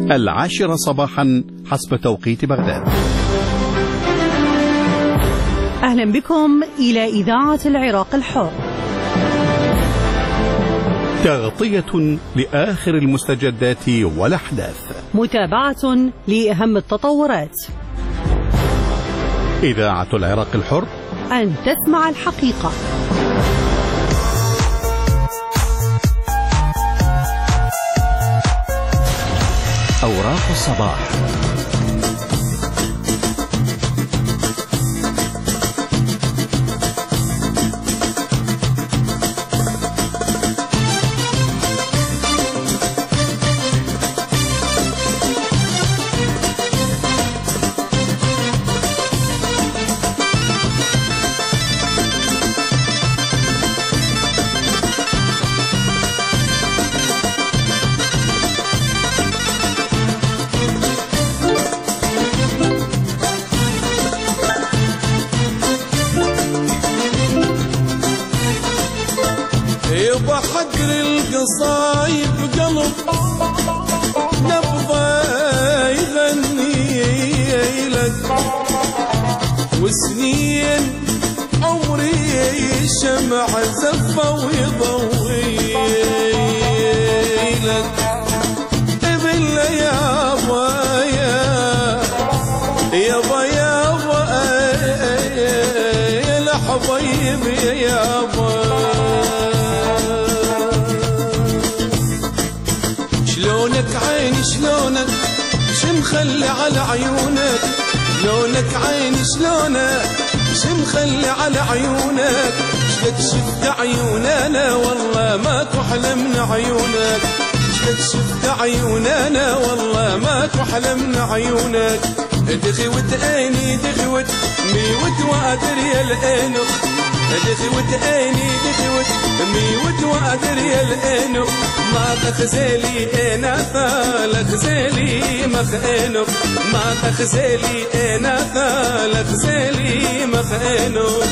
10 صباحا حسب توقيت بغداد. أهلا بكم إلى إذاعة العراق الحر، تغطية لآخر المستجدات والأحداث، متابعة لأهم التطورات. إذاعة العراق الحر، أن تسمع الحقيقة. أوراق الصباح. حقر القصايب قلب نبضه يغني لك، وسنين عمري شمع زفه ويضوي لك. بالله يابا يابا يابا يا الحبايب يابا، شلونك عيني شلونك شمخلي على عيونك، شلونك عيني شلونك شمخلي على عيونك، شلت شفت عيوننا والله ما تحلى من عيونك، شلت شفت عيوننا والله ما تحلى من عيونك. دغوت عيني دغوت ميوت وادر يا الانخ، دغوت عيني دغوت ميوت وادر يا الانخ، ما تخزلي انا فالخزلي مخينخ، ما تخزلي انا فالخزلي مخينخ.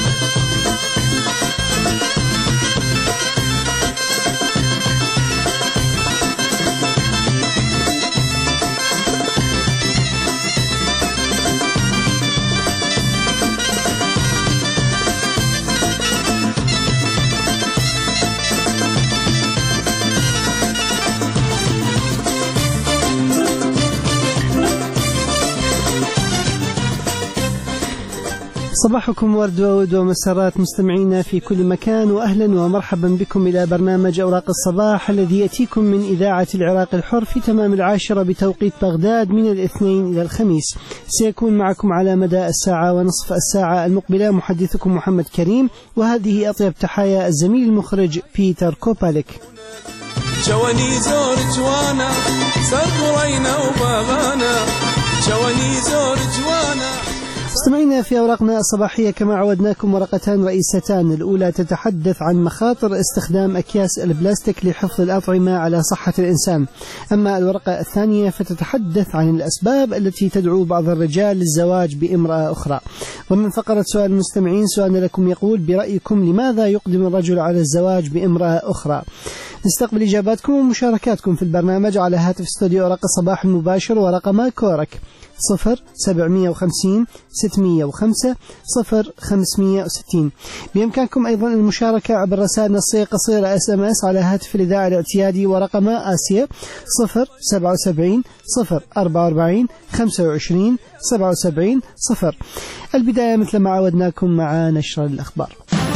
صباحكم ورد وود ومسرات مستمعينا في كل مكان، وأهلا ومرحبا بكم إلى برنامج أوراق الصباح الذي يأتيكم من إذاعة العراق الحر في تمام 10 بتوقيت بغداد من الاثنين إلى الخميس. سيكون معكم على مدى الساعة ونصف الساعة المقبلة محدثكم محمد كريم، وهذه أطيب تحايا الزميل المخرج بيتر كوباليك. جواني زور جوانا سرينا وبغانا، جواني زور جوانا. استمعينا في أوراقنا الصباحية كما عودناكم ورقتان رئيستان. الأولى تتحدث عن مخاطر استخدام أكياس البلاستيك لحفظ الأطعمة على صحة الإنسان، أما الورقة الثانية فتتحدث عن الأسباب التي تدعو بعض الرجال للزواج بامرأة أخرى. ومن فقرة سؤال المستمعين سؤالنا لكم يقول: برأيكم لماذا يقدم الرجل على الزواج بامرأة أخرى؟ نستقبل إجاباتكم ومشاركاتكم في البرنامج على هاتف استوديو أوراق الصباح المباشر، ورقم كورك 0750 605 0560. بإمكانكم أيضا المشاركة عبر رسائل نصية قصيرة SMS على هاتف الإذاعة الاعتيادي ورقم آسيا 077 044 25 77 0. البداية مثل ما عودناكم مع نشر الأخبار.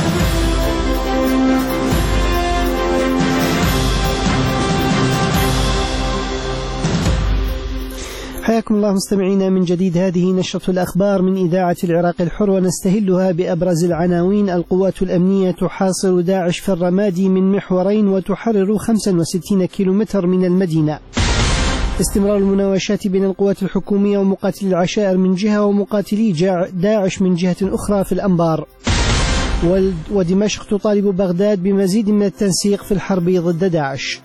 حياكم الله مستمعينا من جديد. هذه نشرة الأخبار من إذاعة العراق الحر، ونستهلها بأبرز العناوين. القوات الأمنية تحاصر داعش في الرمادي من محورين وتحرر 65 كيلومتر من المدينة. استمرار المناوشات بين القوات الحكومية ومقاتلي العشائر من جهة ومقاتلي داعش من جهة أخرى في الأنبار. ودمشق تطالب بغداد بمزيد من التنسيق في الحرب ضد داعش.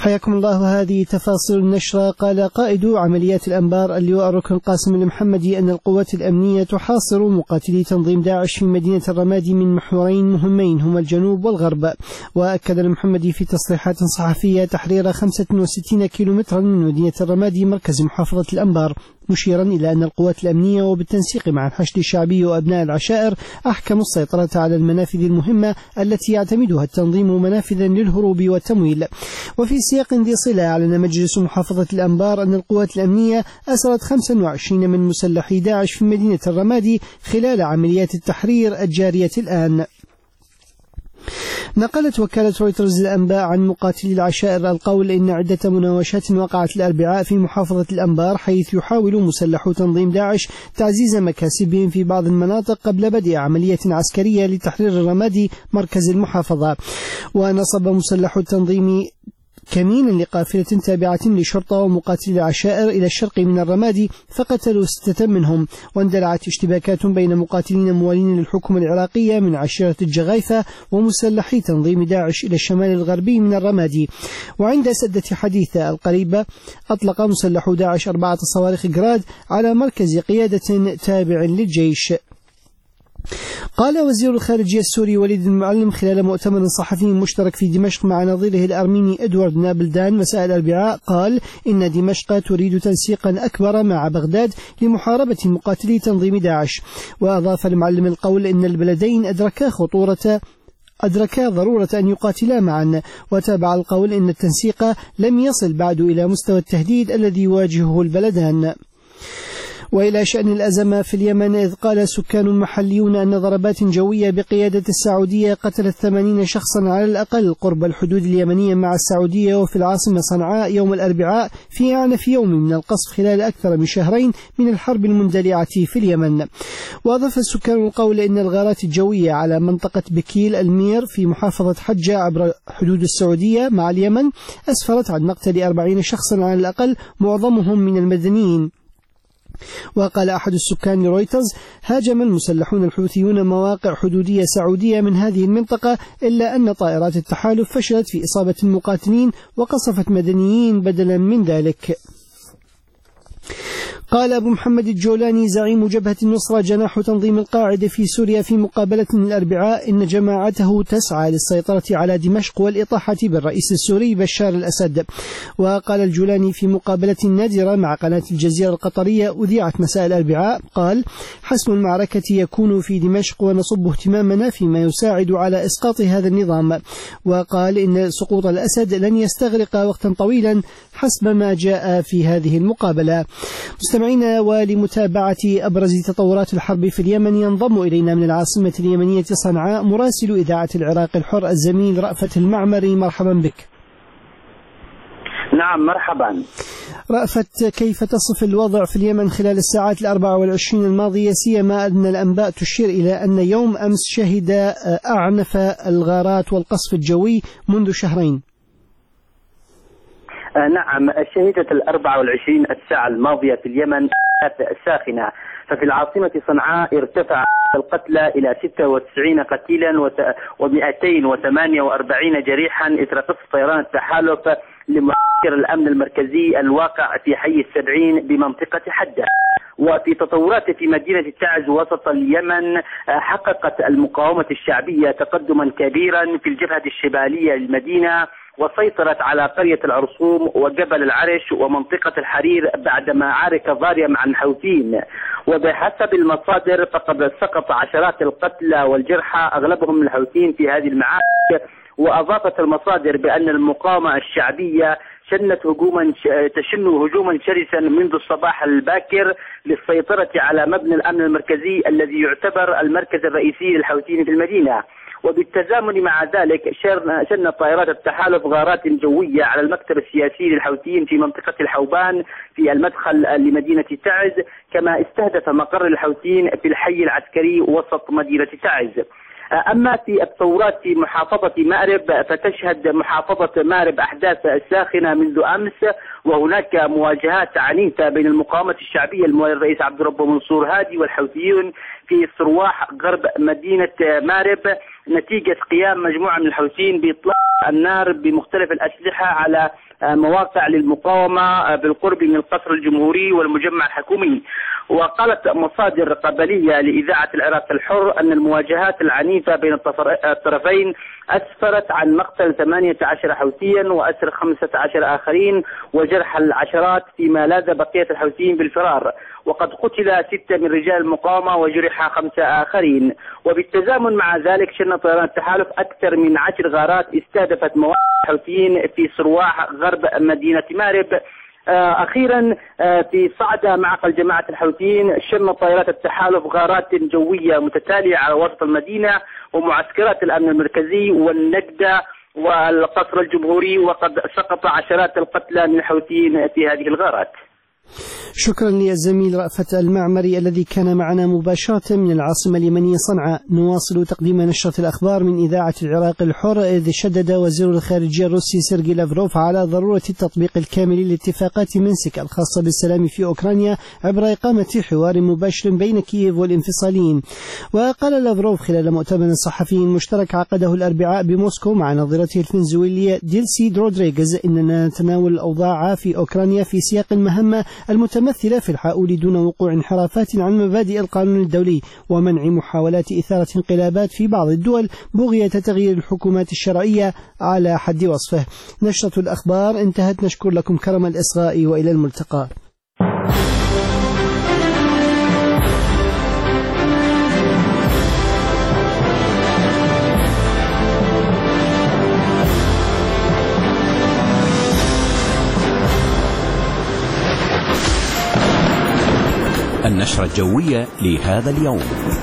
حياكم الله. هذه تفاصيل النشرة. قال قائد عمليات الأنبار اللواء الركن قاسم المحمدي أن القوات الأمنية تحاصر مقاتلي تنظيم داعش في مدينة الرمادي من محورين مهمين هما الجنوب والغرب. وأكد المحمدي في تصريحات صحفية تحرير 65 كيلومترا من مدينة الرمادي مركز محافظة الأنبار، مشيرا إلى أن القوات الأمنية وبالتنسيق مع الحشد الشعبي وأبناء العشائر أحكموا السيطرة على المنافذ المهمة التي يعتمدها التنظيم منافذا للهروب والتمويل. وفي سياق ذي صلة أعلن مجلس محافظة الأنبار أن القوات الأمنية أسرت 25 من مسلحي داعش في مدينة الرمادي خلال عمليات التحرير الجارية الآن. نقلت وكالة رويترز الأنباء عن مقاتلي العشائر القول إن عدة مناوشات وقعت الأربعاء في محافظة الأنبار، حيث يحاول مسلحو تنظيم داعش تعزيز مكاسبهم في بعض المناطق قبل بدء عملية عسكرية لتحرير الرمادي مركز المحافظة. ونصب مسلحو التنظيم كمينا لقافلة تابعة لشرطة ومقاتلي العشائر إلى الشرق من الرمادي، فقتلوا 6 منهم. واندلعت اشتباكات بين مقاتلين موالين للحكومة العراقية من عشيرة الجغايثة ومسلحي تنظيم داعش إلى الشمال الغربي من الرمادي. وعند سدة حديثة القريبة أطلق مسلحو داعش 4 صواريخ جراد على مركز قيادة تابع للجيش. قال وزير الخارجية السوري وليد المعلم خلال مؤتمر صحفي مشترك في دمشق مع نظيره الأرميني إدوارد نابلدان مساء الأربعاء، قال إن دمشق تريد تنسيقا أكبر مع بغداد لمحاربة مقاتلي تنظيم داعش. وأضاف المعلم القول إن البلدين أدركا ضرورة أن يقاتلا معا. وتابع القول إن التنسيق لم يصل بعد إلى مستوى التهديد الذي يواجهه البلدان. وإلى شأن الأزمة في اليمن، إذ قال سكان محليون أن ضربات جوية بقيادة السعودية قتلت 80 شخصا على الأقل قرب الحدود اليمنية مع السعودية وفي العاصمة صنعاء يوم الأربعاء في أعنف يوم من القصف خلال أكثر من شهرين من الحرب المندلعة في اليمن. وأضاف السكان القول إن الغارات الجوية على منطقة بكيل المير في محافظة حجة عبر حدود السعودية مع اليمن أسفرت عن مقتل 40 شخصا على الأقل معظمهم من المدنيين. وقال أحد السكان لرويترز: هاجم المسلحون الحوثيون مواقع حدودية سعودية من هذه المنطقة، إلا أن طائرات التحالف فشلت في إصابة المقاتلين وقصفت مدنيين بدلا من ذلك. قال أبو محمد الجولاني زعيم جبهة النصرة جناح تنظيم القاعدة في سوريا في مقابلة الأربعاء إن جماعته تسعى للسيطرة على دمشق والإطاحة بالرئيس السوري بشار الأسد. وقال الجولاني في مقابلة نادرة مع قناة الجزيرة القطرية أذيعت مساء الأربعاء، قال: حسم المعركة يكون في دمشق ونصب اهتمامنا فيما يساعد على إسقاط هذا النظام. وقال إن سقوط الأسد لن يستغرق وقتا طويلا حسب ما جاء في هذه المقابلة. مستمعينا، ولمتابعة أبرز تطورات الحرب في اليمن ينضم إلينا من العاصمة اليمنية صنعاء مراسل إذاعة العراق الحر الزميل رأفت المعمري. مرحبا بك. نعم مرحبا. رأفت، كيف تصف الوضع في اليمن خلال الساعات 24 الماضية، سيما أن الأنباء تشير إلى أن يوم أمس شهد أعنف الغارات والقصف الجوي منذ شهرين؟ نعم، شهدت 24 الساعة الماضية في اليمن ساخنة. ففي العاصمة صنعاء ارتفع القتلى إلى 96 قتيلا و248 جريحا إثر قصف طيران التحالف لمعسكر الأمن المركزي الواقع في حي السبعين بمنطقة حدة. وفي تطورات في مدينة تعز وسط اليمن، حققت المقاومة الشعبية تقدما كبيرا في الجبهة الشمالية للمدينة، وسيطرت على قرية العرصوم وجبل العرش ومنطقة الحرير بعد معارك ضارية مع الحوثيين. وبحسب المصادر فقد سقط عشرات القتلى والجرحى أغلبهم من الحوثيين في هذه المعارك. وأضافت المصادر بأن المقاومة الشعبية تشن هجوما شرسا منذ الصباح الباكر للسيطرة على مبنى الأمن المركزي الذي يعتبر المركز الرئيسي للحوثيين في المدينة. وبالتزامن مع ذلك شن طائرات التحالف غارات جوية على المكتب السياسي للحوثيين في منطقة الحوبان في المدخل لمدينة تعز، كما استهدف مقر الحوثيين في الحي العسكري وسط مدينة تعز. أما في التطورات في محافظة مأرب فتشهد محافظة مأرب أحداث ساخنة منذ أمس، وهناك مواجهات عنيفة بين المقاومة الشعبية المولى الرئيس عبد الرب منصور هادي والحوثيون في صرواح غرب مدينة مأرب، نتيجة قيام مجموعة من الحوثيين بإطلاق النار بمختلف الأسلحة على مواقع للمقاومة بالقرب من القصر الجمهوري والمجمع الحكومي. وقالت مصادر قبلية لإذاعة العراق الحر أن المواجهات العنيفة بين الطرفين أسفرت عن مقتل 18 حوثيا وأسر 15 آخرين وجرح العشرات، فيما لاذ بقية الحوثيين بالفرار، وقد قتل 6 من رجال المقاومة وجرح 5 آخرين. وبالتزامن مع ذلك شن طيران التحالف أكثر من 10 غارات استهدفت مواقع الحوثيين في صرواح غرب مدينة مأرب. أخيرا في صعدة معقل جماعة الحوثيين شن طائرات التحالف غارات جوية متتالية على وسط المدينة ومعسكرات الأمن المركزي والنجدة والقصر الجمهوري، وقد سقط عشرات القتلى من الحوثيين في هذه الغارات. شكرا للزميل رأفت المعمري الذي كان معنا مباشرة من العاصمة اليمنية صنعاء. نواصل تقديم نشرة الأخبار من إذاعة العراق الحر، إذ شدد وزير الخارجية الروسي سيرجي لافروف على ضرورة التطبيق الكامل لاتفاقات مينسك الخاصة بالسلام في أوكرانيا عبر إقامة حوار مباشر بين كييف والانفصاليين. وقال لافروف خلال مؤتمر صحفي مشترك عقده الأربعاء بموسكو مع نظيرته الفنزويلية ديلسي رودريغيز إننا نتناول الأوضاع في أوكرانيا في سياق مهمة المتمثلة في الحاول دون وقوع انحرافات عن مبادئ القانون الدولي ومنع محاولات إثارة انقلابات في بعض الدول بغية تغيير الحكومات الشرعية على حد وصفه. نشرة الأخبار انتهت، نشكر لكم كرم الإصغاء وإلى الملتقى. النشرة الجوية لهذا اليوم.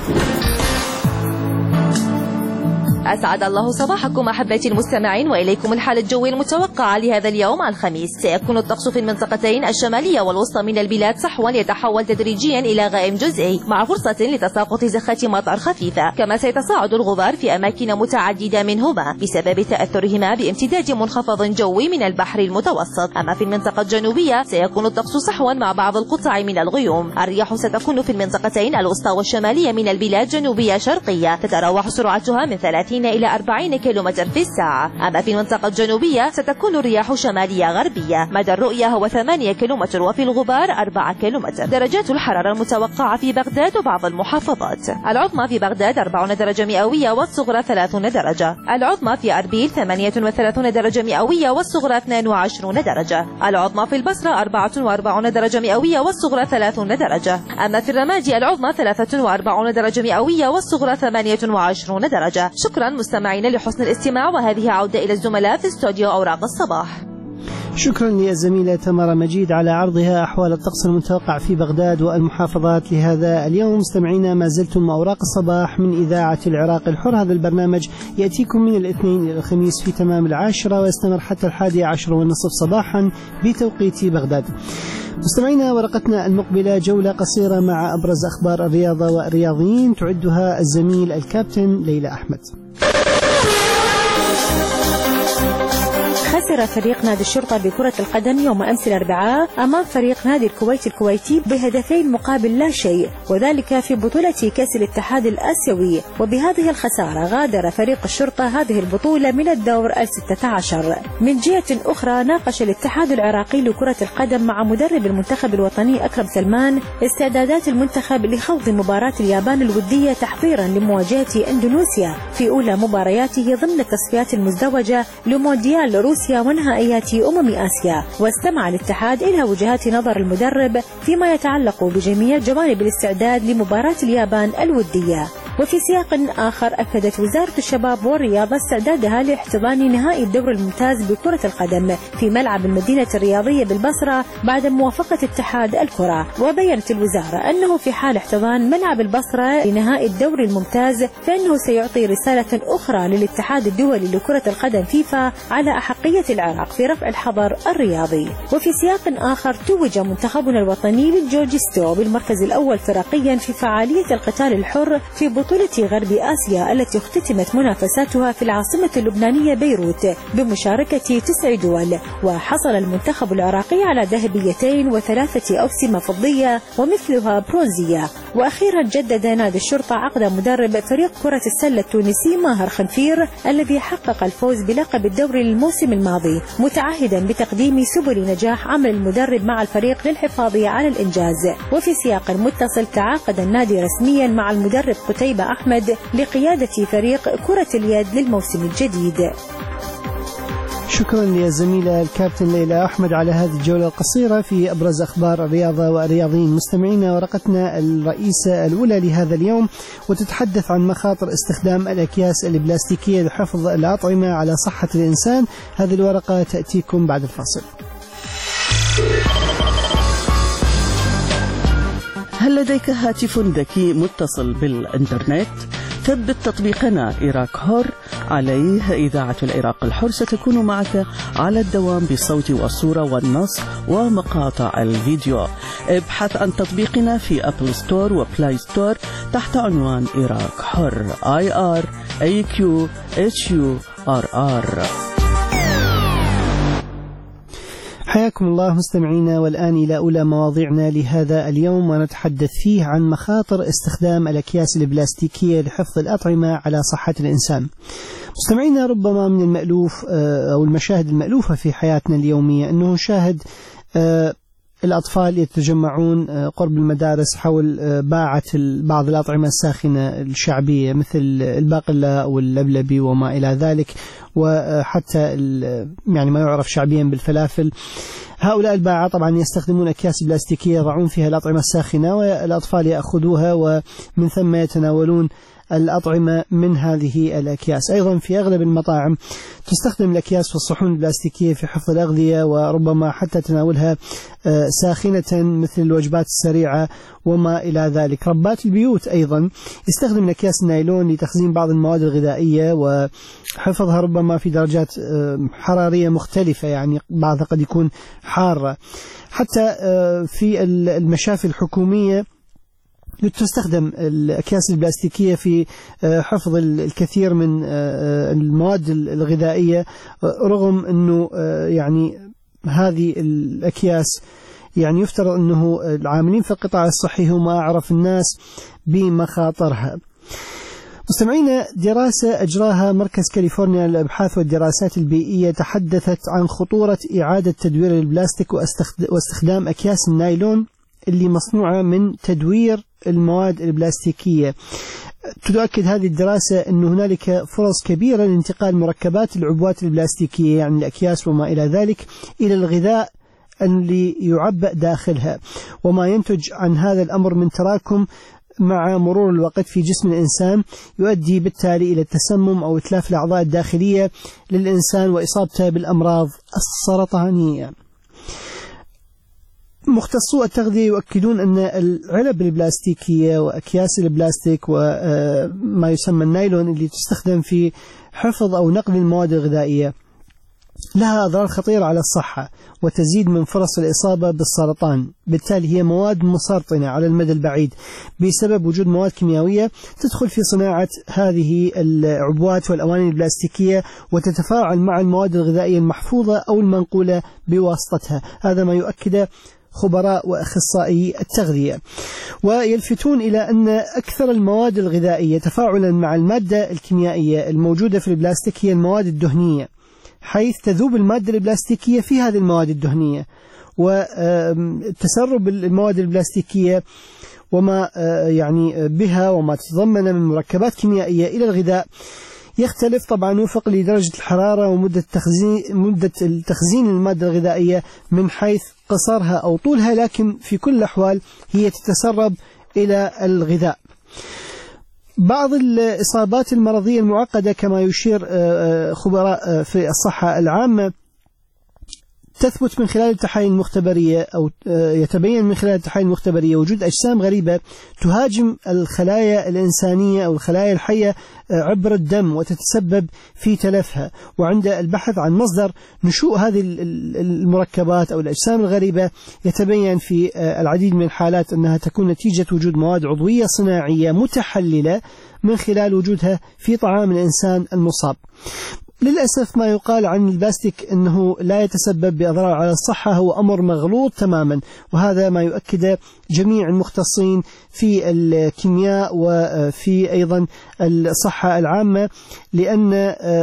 أسعد الله صباحكم أحبتي المستمعين، وإليكم الحالة الجوية المتوقعة لهذا اليوم الخميس. سيكون الطقس في المنطقتين الشمالية والوسطى من البلاد صحوا يتحول تدريجيا إلى غائم جزئي مع فرصة لتساقط زخات مطر خفيفة، كما سيتصاعد الغبار في أماكن متعددة منهما بسبب تأثرهما بامتداد منخفض جوي من البحر المتوسط. أما في المنطقة الجنوبية سيكون الطقس صحوا مع بعض القطع من الغيوم. الرياح ستكون في المنطقتين الوسطى والشمالية من البلاد جنوبية شرقية، تتراوح سرعتها من 30 إلى 40 كيلومتر في الساعة. أما في المنطقة الجنوبية ستكون الرياح شمالية غربية، مدى الرؤية هو 8 كيلومتر وفي الغبار 4 كيلومتر. درجات الحرارة المتوقعة في بغداد وبعض المحافظات: العظمى في بغداد 40 درجة مئوية والصغرى 30 درجة، العظمى في أربيل 38 درجة مئوية والصغرى 22 درجة، العظمى في البصرة 44 درجة مئوية والصغرى 30 درجة. أما في الرمادي العظمى 43 درجة مئوية والصغرى 28 درجة. شكرا مستمعين لحسن الاستماع، وهذه عودة إلى الزملاء في استوديو أوراق الصباح. شكرا للزميلة تمارا مجيد على عرضها أحوال الطقس المتوقع في بغداد والمحافظات لهذا اليوم. مستمعينا ما زلتم أوراق الصباح من إذاعة العراق الحر. هذا البرنامج يأتيكم من الاثنين إلى الخميس في تمام 10 ويستمر حتى 11:30 صباحا بتوقيت بغداد. مستمعينا ورقتنا المقبلة جولة قصيرة مع أبرز أخبار الرياضة والرياضيين تعدها الزميل الكابتن ليلى أحمد. خسر فريق نادي الشرطة بكرة القدم يوم أمس الأربعاء أمام فريق نادي الكويت الكويتي بهدفين مقابل لا شيء، وذلك في بطولة كأس الاتحاد الآسيوي. وبهذه الخسارة غادر فريق الشرطة هذه البطولة من الدور 16. من جهة أخرى ناقش الاتحاد العراقي لكرة القدم مع مدرب المنتخب الوطني أكرم سلمان استعدادات المنتخب لخوض مباراة اليابان الودية تحضيرا لمواجهة إندونيسيا في أولى مبارياته ضمن التصفيات المزدوجة لمونديال روسيا ونهائيات آسيا. واستمع الاتحاد إلى وجهات نظر المدرب فيما يتعلق بجميع جوانب الاستعداد لمباراة اليابان الودية. وفي سياق آخر أكدت وزارة الشباب والرياضة استعدادها لاحتضان نهائي الدور الممتاز بكرة القدم في ملعب المدينة الرياضية بالبصرة بعد موافقة اتحاد الكرة. وبيّنت الوزارة أنه في حال احتضان ملعب البصرة لنهائي الدور الممتاز فإنه سيعطي رسالة أخرى للاتحاد الدولي لكرة القدم فيفا على أحقية العراق في رفع الحظر الرياضي. وفي سياق آخر توج منتخبنا الوطني للجوجيستو بالمركز الأول فرقيا في فعالية القتال الحر في بطولة غرب آسيا التي اختتمت منافساتها في العاصمة اللبنانية بيروت بمشاركة 9 دول، وحصل المنتخب العراقي على ذهبيتين و3 أوسمة فضية ومثلها برونزية. وأخيرا جدد نادي الشرطة عقد مدرب فريق كرة السلة التونسي ماهر خنفير الذي حقق الفوز بلقب الدوري الموسم الماضي، متعهدا بتقديم سبل نجاح عمل المدرب مع الفريق للحفاظ على الإنجاز. وفي سياق متصل تعاقد النادي رسميا مع المدرب قتيبة أحمد لقيادة فريق كرة اليد للموسم الجديد. شكرا لزميلة الكابتن ليلى أحمد على هذه الجولة القصيرة في أبرز أخبار الرياضة والرياضيين. مستمعينا، ورقتنا الرئيسة الأولى لهذا اليوم وتتحدث عن مخاطر استخدام الأكياس البلاستيكية لحفظ الأطعمة على صحة الإنسان. هذه الورقة تأتيكم بعد الفاصل. هل لديك هاتف ذكي متصل بالإنترنت؟ ثبت تطبيقنا إيراك حر. عليه إذاعة العراق الحر ستكون معك على الدوام بالصوت والصورة والنص ومقاطع الفيديو. ابحث عن تطبيقنا في أبل ستور وبلاي ستور تحت عنوان إيراك حر IRAQHURR. حياكم الله مستمعينا، والآن إلى أولى مواضيعنا لهذا اليوم، ونتحدث فيه عن مخاطر استخدام الأكياس البلاستيكية لحفظ الأطعمة على صحة الإنسان. مستمعينا، ربما من المألوف أو المشاهد المألوفة في حياتنا اليومية أنه نشاهد الأطفال يتجمعون قرب المدارس حول باعة بعض الأطعمة الساخنة الشعبية مثل الباقلاء واللبلبي وما إلى ذلك، وحتى يعني ما يعرف شعبيا بالفلافل. هؤلاء الباعة طبعا يستخدمون أكياس بلاستيكية يضعون فيها الأطعمة الساخنة، والأطفال يأخذوها ومن ثم يتناولون الأطعمة من هذه الأكياس. أيضا في أغلب المطاعم تستخدم الأكياس والصحون البلاستيكية في حفظ الأغذية، وربما حتى تناولها ساخنة مثل الوجبات السريعة وما إلى ذلك. ربات البيوت أيضا يستخدم الأكياس النايلون لتخزين بعض المواد الغذائية وحفظها ربما في درجات حرارية مختلفة، يعني بعضها قد يكون حارة. حتى في المشافي الحكومية تستخدم الأكياس البلاستيكية في حفظ الكثير من المواد الغذائية، رغم أنه يعني هذه الأكياس يعني يفترض أنه العاملين في القطاع الصحي هم أعرف الناس بمخاطرها. مستمعينا، دراسة أجراها مركز كاليفورنيا للأبحاث والدراسات البيئية تحدثت عن خطورة إعادة تدوير البلاستيك واستخدام أكياس النايلون اللي مصنوعة من تدوير المواد البلاستيكية. تؤكد هذه الدراسة أن هنالك فرص كبيرة لانتقال مركبات العبوات البلاستيكية يعني الأكياس وما إلى ذلك إلى الغذاء اللي يعبأ داخلها، وما ينتج عن هذا الأمر من تراكم مع مرور الوقت في جسم الإنسان يؤدي بالتالي إلى التسمم أو إتلاف الأعضاء الداخلية للإنسان وإصابته بالأمراض السرطانية. مختصو التغذية يؤكدون أن العلب البلاستيكية وأكياس البلاستيك وما يسمى النايلون اللي تستخدم في حفظ أو نقل المواد الغذائية لها أضرار خطيرة على الصحة وتزيد من فرص الإصابة بالسرطان. بالتالي هي مواد مسرطنة على المدى البعيد بسبب وجود مواد كيميائية تدخل في صناعة هذه العبوات والأواني البلاستيكية وتتفاعل مع المواد الغذائية المحفوظة أو المنقولة بواسطتها. هذا ما يؤكده خبراء وأخصائي التغذية، ويلفتون إلى أن أكثر المواد الغذائية تفاعلا مع المادة الكيميائية الموجودة في البلاستيك هي المواد الدهنية، حيث تذوب المادة البلاستيكية في هذه المواد الدهنية، وتسرب المواد البلاستيكية وما يعني بها وما تتضمن من مركبات كيميائية إلى الغذاء يختلف طبعا وفق لدرجة الحرارة ومدة التخزين المادة الغذائية من حيث قصرها أو طولها، لكن في كل الأحوال هي تتسرب إلى الغذاء. بعض الإصابات المرضية المعقدة كما يشير خبراء في الصحة العامة تثبت من خلال التحاليل المختبرية أو يتبين من خلال التحاليل المختبرية وجود أجسام غريبة تهاجم الخلايا الإنسانية أو الخلايا الحية عبر الدم وتتسبب في تلفها. وعند البحث عن مصدر نشوء هذه المركبات أو الأجسام الغريبة يتبين في العديد من الحالات أنها تكون نتيجة وجود مواد عضوية صناعية متحللة من خلال وجودها في طعام الإنسان المصاب. للأسف ما يقال عن البلاستيك أنه لا يتسبب بأضرار على الصحة هو أمر مغلوط تماما، وهذا ما يؤكد جميع المختصين في الكيمياء وفي أيضا الصحة العامة، لأن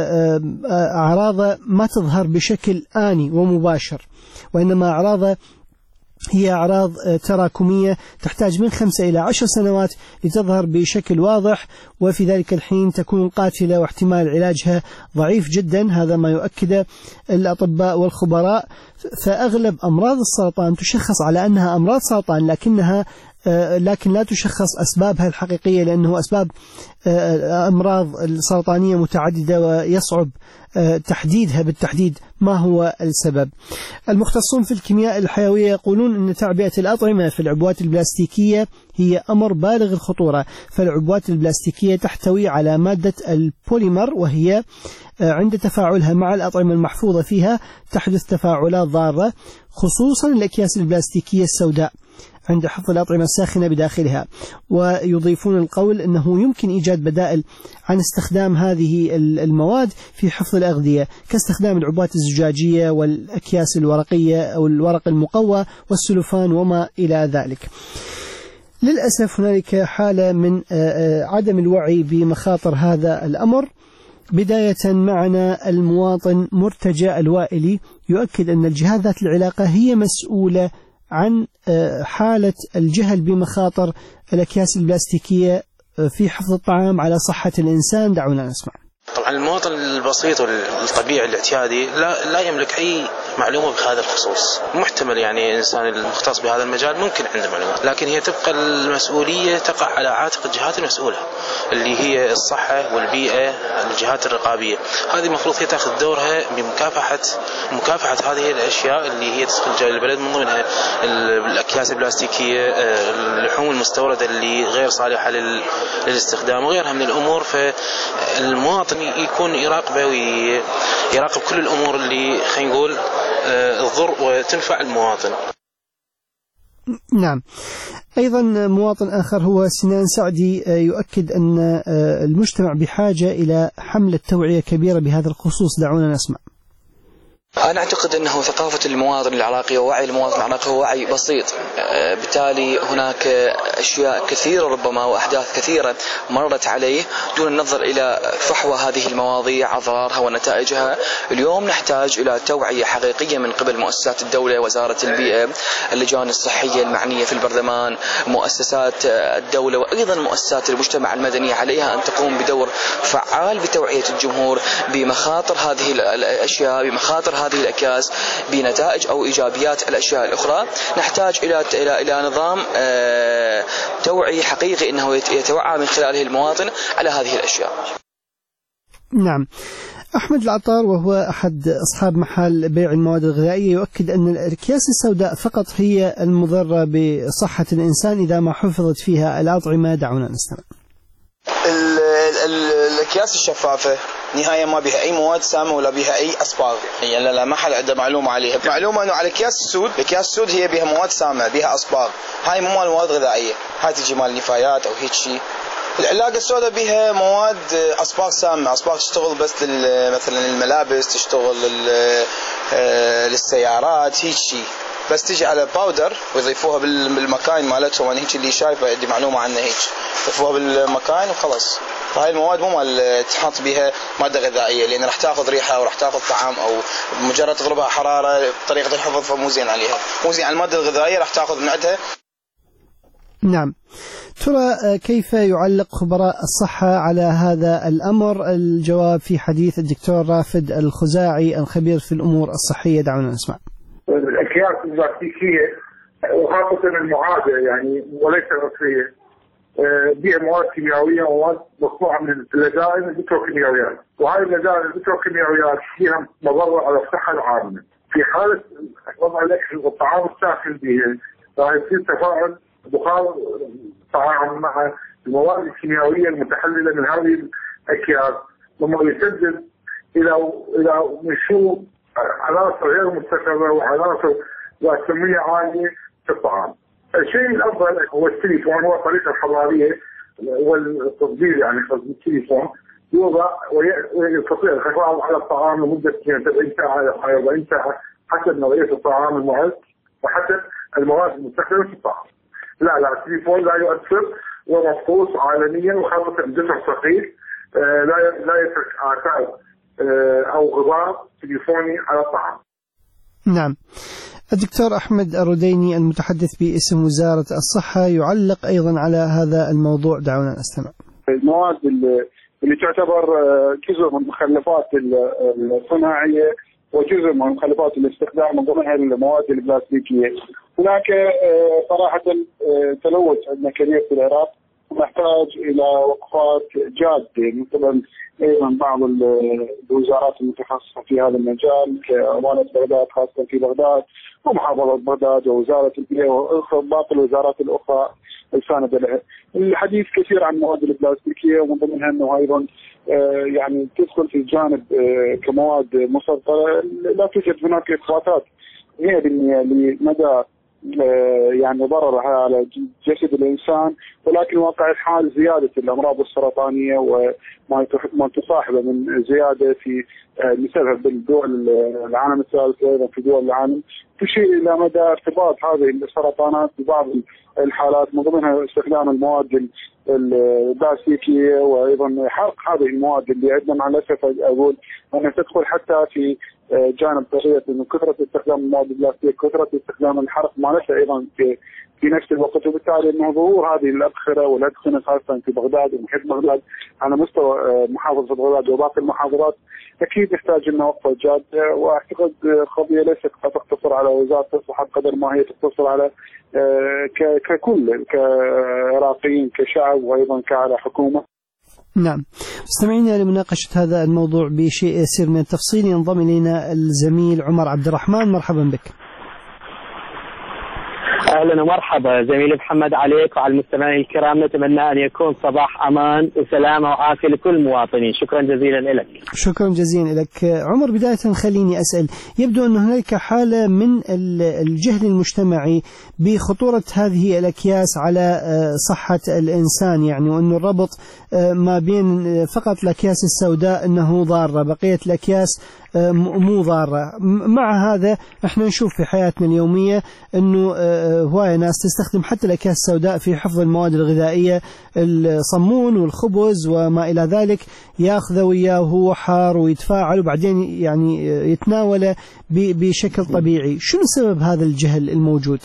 أعراضه ما تظهر بشكل آني ومباشر، وإنما أعراضه هي أعراض تراكمية تحتاج من 5 إلى 10 سنوات لتظهر بشكل واضح، وفي ذلك الحين تكون قاتلة واحتمال علاجها ضعيف جدا. هذا ما يؤكد الأطباء والخبراء. فأغلب أمراض السرطان تشخص على أنها أمراض سرطان، لكن لا تشخص أسبابها الحقيقية، لأنه أسباب أمراض السرطانية متعددة ويصعب تحديدها بالتحديد ما هو السبب. المختصون في الكيمياء الحيوية يقولون أن تعبئة الأطعمة في العبوات البلاستيكية هي أمر بالغ الخطورة، فالعبوات البلاستيكية تحتوي على مادة البوليمر، وهي عند تفاعلها مع الأطعمة المحفوظة فيها تحدث تفاعلات ضارة، خصوصا الأكياس البلاستيكية السوداء عند حفظ الأطعمة الساخنة بداخلها. ويضيفون القول أنه يمكن إيجاد بدائل عن استخدام هذه المواد في حفظ الأغذية، كاستخدام العبوات الزجاجية والأكياس الورقية أو الورق المقوى والسلوفان وما إلى ذلك. للأسف هنالك حالة من عدم الوعي بمخاطر هذا الأمر. بداية معنا المواطن مرتجى الوائلي يؤكد أن الجهات ذات العلاقة هي مسؤولة عن حالة الجهل بمخاطر الأكياس البلاستيكية في حفظ الطعام على صحة الإنسان. دعونا نسمع. طبعا المواطن البسيط والطبيعي الاعتيادي لا يملك أي معلومة بهذا الخصوص. محتمل يعني إنسان المختص بهذا المجال ممكن عنده معلومات، لكن هي تبقى المسؤولية تقع على عاتق الجهات المسؤولة اللي هي الصحة والبيئة، الجهات الرقابية. هذه المفروض هي تأخذ دورها بمكافحة هذه الأشياء اللي هي تدخل البلد، من ضمنها الأكياس البلاستيكية، اللحوم المستوردة اللي غير صالحة للاستخدام وغيرها من الأمور. فالمواطن يكون يراقبه ويراقب كل الأمور اللي خلينا نقول تضر وتنفع المواطن. نعم. أيضا مواطن آخر هو سنان سعدي يؤكد أن المجتمع بحاجة إلى حملة توعية كبيرة بهذا الخصوص. دعونا نسمع. أنا أعتقد أنه ثقافة المواطن العراقي ووعي المواطن العراقي هو وعي بسيط، بالتالي هناك أشياء كثيرة ربما وأحداث كثيرة مرت عليه دون النظر إلى فحوى هذه المواضيع، أضرارها ونتائجها. اليوم نحتاج إلى توعية حقيقية من قبل مؤسسات الدولة، وزارة البيئة، اللجان الصحية المعنية في البرلمان، مؤسسات الدولة، وأيضا مؤسسات المجتمع المدني. عليها أن تقوم بدور فعال بتوعية الجمهور بمخاطر هذه الأشياء، بمخاطر هذه الأكياس، بنتائج أو إيجابيات الأشياء الأخرى. نحتاج إلى نظام توعي حقيقي أنه يتوعى من خلاله المواطن على هذه الأشياء. نعم. أحمد العطار وهو أحد أصحاب محل بيع المواد الغذائية يؤكد أن الأكياس السوداء فقط هي المضرة بصحة الإنسان إذا ما حفظت فيها الأطعمة. دعونا نستمع. الأكياس الشفافة نهاية ما بها أي مواد سامة ولا بها أي أصباغ، يعني لا محل عنده معلومة عليها. معلومة أنه على الأكياس السود هي بها مواد سامة، بها أصباغ. هاي مو مال مواد غذائية، هاي تجي مال نفايات أو هيك شيء. العلاقة السوداء بها مواد أصباغ سامة، أصباغ تشتغل بس مثلا الملابس، تشتغل للسيارات، هيك شيء. بس تجي على باودر ويضيفوها بالمكان مالتهم. أنا هيك اللي شايفه عندي معلومة عنه، هيك يضيفوها بالمكان وخلص. فهاي المواد مو مال تحط بها مادة غذائية، لأن راح تاخذ ريحة وراح تاخذ طعم، أو مجرد تضربها حرارة طريقة الحفظ فمو زين عليها، مو زين على المادة الغذائية، راح تاخذ من عندها. نعم. ترى كيف يعلق خبراء الصحة على هذا الأمر؟ الجواب في حديث الدكتور رافد الخزاعي الخبير في الأمور الصحية. دعونا نسمع. الأكياس البلاستيكية وخاصة المعادة يعني وليس الرصية بيها مواد كيميائية ومواد مصنوعة من اللدائن البتروكيماويات، وهذه اللدائن البتروكيماويات فيها مضرة على الصحة العامة. في حالة وضع الأكل والطعام الساخن بها راح يصير تفاعل بخار طعام مع المواد الكيميائية المتحللة من هذه الأكياس، مما يسبب إلى نشوء عناصر غير مستقرة وعناصر ذات كمية عالية في الطعام. الشيء الأفضل هو السليك، وهو الطريقة الحضارية والتطبيق يعني قصدي التليفون يوضع ويستطيع الحفاظ على الطعام لمدة 70 ساعة إلى 40 ساعة حسب نوعية الطعام المعد وحسب المواد المستخدمة في الطعام. لا التليفون لا يؤثر ومفحوص عالميا وخاصة الجسم الصغير لا يترك آثار أو غبار تليفوني على الطعام. نعم. الدكتور أحمد الرديني المتحدث باسم وزارة الصحة يعلق أيضا على هذا الموضوع، دعونا نستمع. المواد اللي تعتبر جزء من المخلفات الصناعية وجزء من مخلفات الاستخدام من ضمنها المواد البلاستيكية. هناك صراحة تلوث عندنا كبير في العراق ونحتاج إلى وقفات جادة من قبل أيضا بعض الوزارات المتخصصة في هذا المجال كأمانة بغداد خاصة في بغداد ومحافظة بغداد ووزارة البيئة وباقي الوزارات الأخرى الساندة لها. الحديث كثير عن المواد البلاستيكية ومن ضمنها أنه أيضا يعني تدخل في جانب كمواد مسرطنة. لا توجد هناك إثباتات 100% لمدى يعني ضررها على جسد الإنسان، ولكن واقع الحال زيادة الأمراض السرطانية وما تصاحبه من زيادة في نسبها بالدول العالم الثالث وأيضا في دول العالم تشير إلى مدى ارتباط هذه السرطانات ببعض الحالات من ضمنها استخدام المواد البلاستيكية وأيضا حرق هذه المواد اللي عندنا مع الأسف أقول أنها تدخل حتى في جانب قضية من كثرة استخدام المواد البلاستيك كثرة استخدام الحرق مالتها أيضا في نفس الوقت، وبالتالي أنه ظهور هذه الأبخرة والأدخنة خاصة في بغداد ومحيط بغداد على مستوى محافظة بغداد وباقي المحافظات أكيد نحتاج لنا وقفة جادة. وأعتقد قضية ليست تقتصر على وزارة الصحة قدر ما هي تقتصر على ككل كعراقيين كشعب وأيضا كعلى حكومة. نعم. مستمعينا لمناقشة هذا الموضوع بشيء يسير من التفصيل ينضم إلينا الزميل عمر عبد الرحمن. مرحبا بك. أهلا ومرحبا زميلي محمد عليك وعلى المستمعين الكرام. نتمنى أن يكون صباح أمان وسلامة وعافية لكل المواطنين. شكرا جزيلا لك. شكرا جزيلا لك عمر. بداية خليني أسأل، يبدو أن هناك حالة من الجهل المجتمعي بخطورة هذه الأكياس على صحة الإنسان، يعني وأن الربط ما بين فقط الأكياس السوداء أنه ضارة بقية الأكياس مو ضارة. مع هذا احنا نشوف في حياتنا اليومية أنه هواية ناس تستخدم حتى الأكياس السوداء في حفظ المواد الغذائية، الصمون والخبز وما إلى ذلك، يأخذ وياه وهو حار ويتفاعل وبعدين يعني يتناوله بشكل طبيعي. شنو سبب هذا الجهل الموجود؟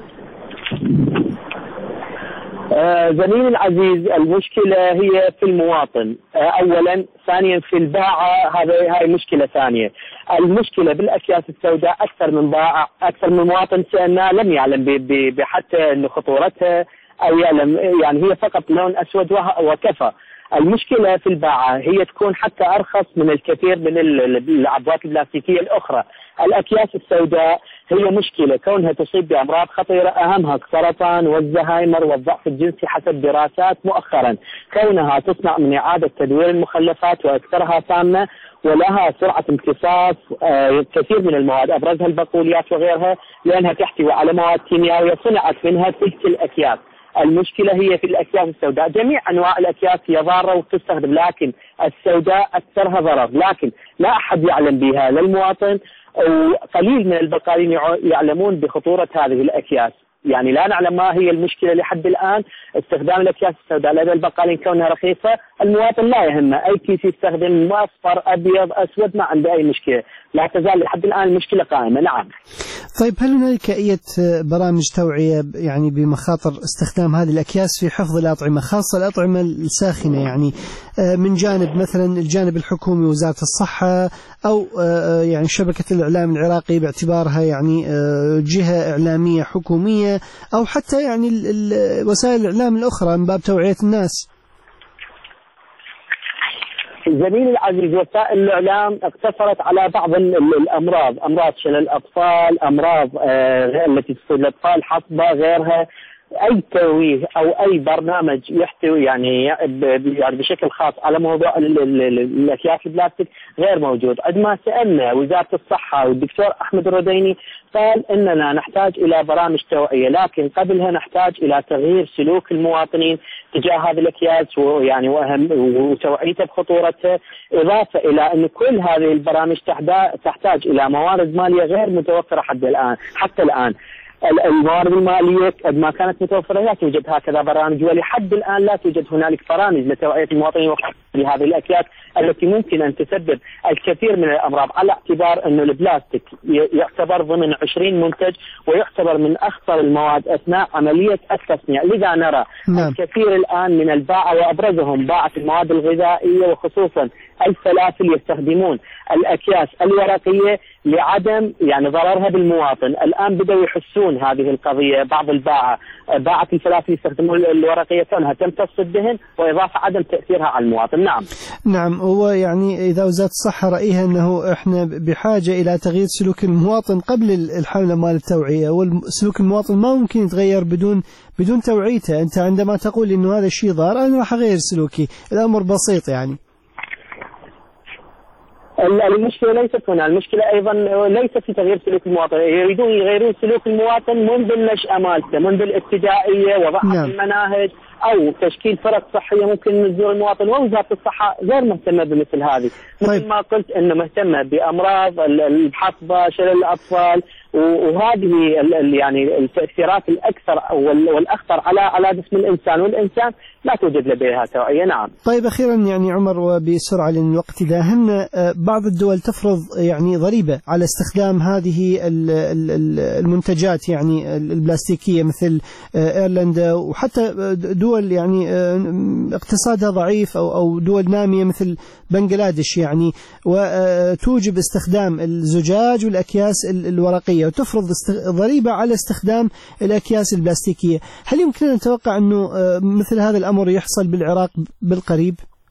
زميلي العزيز، المشكلة هي في المواطن أولا، ثانيا في الباعة، هاي مشكلة ثانية. المشكلة بالأكياس السوداء أكثر من مواطن سألنا لم يعلم بحتى أن خطورتها أو يعلم، يعني هي فقط لون أسود وكفى. المشكلة في الباعة هي تكون حتى أرخص من الكثير من العبوات البلاستيكية الأخرى. الأكياس السوداء هي مشكلة كونها تصيب بأمراض خطيرة أهمها السرطان والزهايمر والضعف الجنسي حسب دراسات مؤخرا، كونها تصنع من إعادة تدوير المخلفات وأكثرها سامة ولها سرعة امتصاص كثير من المواد أبرزها البقوليات وغيرها، لأنها تحتوي على مواد كيميائية صنعت منها تلك الأكياس. المشكلة هي في الأكياس السوداء. جميع أنواع الأكياس هي ضارة وتستخدم، لكن السوداء أكثرها ضرر، لكن لا أحد يعلم بها لا المواطن، وقليل من البقالين يعلمون بخطورة هذه الأكياس. يعني لا نعلم ما هي المشكلة لحد الآن. استخدام الأكياس السوداء لدى البقالين كونها رخيصة، المواطن لا يهمه أي كيس يستخدم أصفر أبيض أسود ما عنده أي مشكلة. لا تزال لحد الآن المشكلة قائمة. نعم. طيب هل هناك أي برامج توعية يعني بمخاطر استخدام هذه الأكياس في حفظ الأطعمة، خاصة الأطعمة الساخنة، يعني من جانب مثلا الجانب الحكومي وزارة الصحة أو يعني شبكة الإعلام العراقي باعتبارها يعني جهة إعلامية حكومية، أو حتى يعني وسائل الإعلام الأخرى من باب توعية الناس؟ زميلي العزيز، وسائل الإعلام اقتصرت على بعض أمراض شلل الأطفال، أمراض التي تصيب الأطفال، حصبة، غيرها. اي توجيه او اي برنامج يحتوي يعني بشكل خاص على موضوع الاكياس البلاستيك غير موجود. عندما سالنا وزاره الصحه والدكتور احمد الرديني قال اننا نحتاج الى برامج توعيه، لكن قبلها نحتاج الى تغيير سلوك المواطنين تجاه هذه الاكياس ويعني وتوعيتها بخطورتها، اضافه الى ان كل هذه البرامج تحتاج الى موارد ماليه غير متوفره حتى الان. الموارد المالية قد ما كانت متوفرة لا توجد هكذا برامج، ولحد الآن لا توجد هنالك برامج لتوعية المواطنين بهذه الأكياس التي ممكن أن تسبب الكثير من الأمراض، على اعتبار أنه البلاستيك يعتبر ضمن 20 منتج ويعتبر من أخطر المواد أثناء عملية التصنيع. لذا نرى الكثير الآن من الباعة وأبرزهم باعة المواد الغذائية وخصوصا الفلافل يستخدمون الأكياس الورقية لعدم يعني ضررها بالمواطن. الآن بدأوا يحسون هذه القضية. بعض باعة الفلافل يستخدمون الورقية كونها تمتص الدهن وإضافة عدم تأثيرها على المواطن. نعم هو يعني إذا وزارة الصحة رأيها أنه إحنا بحاجة إلى تغيير سلوك المواطن قبل الحملة مال التوعية، والسلوك المواطن ما ممكن يتغير بدون توعيته. أنت عندما تقول إنه هذا الشيء ضار أنا راح أغير سلوكي، الأمر بسيط يعني. المشكلة ليست هنا، المشكلة أيضا ليست في تغيير سلوك المواطن، يريدون يغيرون سلوك المواطن منذ النشأة مالته، منذ الابتدائية وضعها في المناهج أو تشكيل فرق صحية ممكن نزور المواطن. ووزارة الصحة غير مهتمة بمثل هذه، مثل ما قلت إنه مهتمة بأمراض الحصبة، شلل الأطفال، وهذه يعني التأثيرات الأكثر والأخطر على جسم الإنسان، والإنسان لا توجد لديها توعية. نعم. طيب أخيرا يعني عمر وبسرعة لأن الوقت داهمنا، بعض الدول تفرض يعني ضريبة على استخدام هذه المنتجات يعني البلاستيكية مثل إيرلندا، وحتى دول يعني اقتصادها ضعيف أو دول نامية مثل بنغلاديش يعني، وتوجب استخدام الزجاج والأكياس الورقية وتفرض ضريبة على استخدام الأكياس البلاستيكية. هل يمكن أن نتوقع أنه مثل هذا الأمر يحصل بالعراق بالقريب؟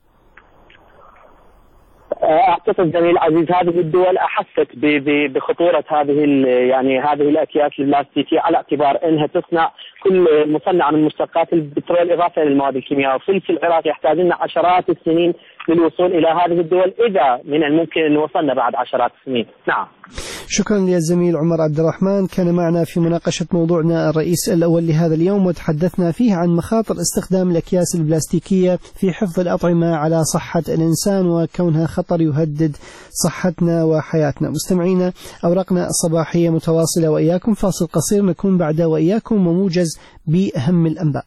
أعتقد زميل العزيز هذه الدول أحست بخطورة هذه الأكياس البلاستيكية، على اعتبار أنها تصنع كل مصنع من مشتقات البترول إضافة للمواد الكيميائية، وفي العراق يحتاج لنا عشرات السنين للوصول إلى هذه الدول، إذا من الممكن أن وصلنا بعد عشرات السنين. نعم. شكرا للزميل عمر عبد الرحمن، كان معنا في مناقشة موضوعنا الرئيس الأول لهذا اليوم، وتحدثنا فيه عن مخاطر استخدام الأكياس البلاستيكية في حفظ الأطعمة على صحة الإنسان، وكونها خطر يهدد صحتنا وحياتنا. مستمعينا، أوراقنا الصباحية متواصلة وإياكم، فاصل قصير نكون بعد وإياكم وموجز بأهم الأنباء.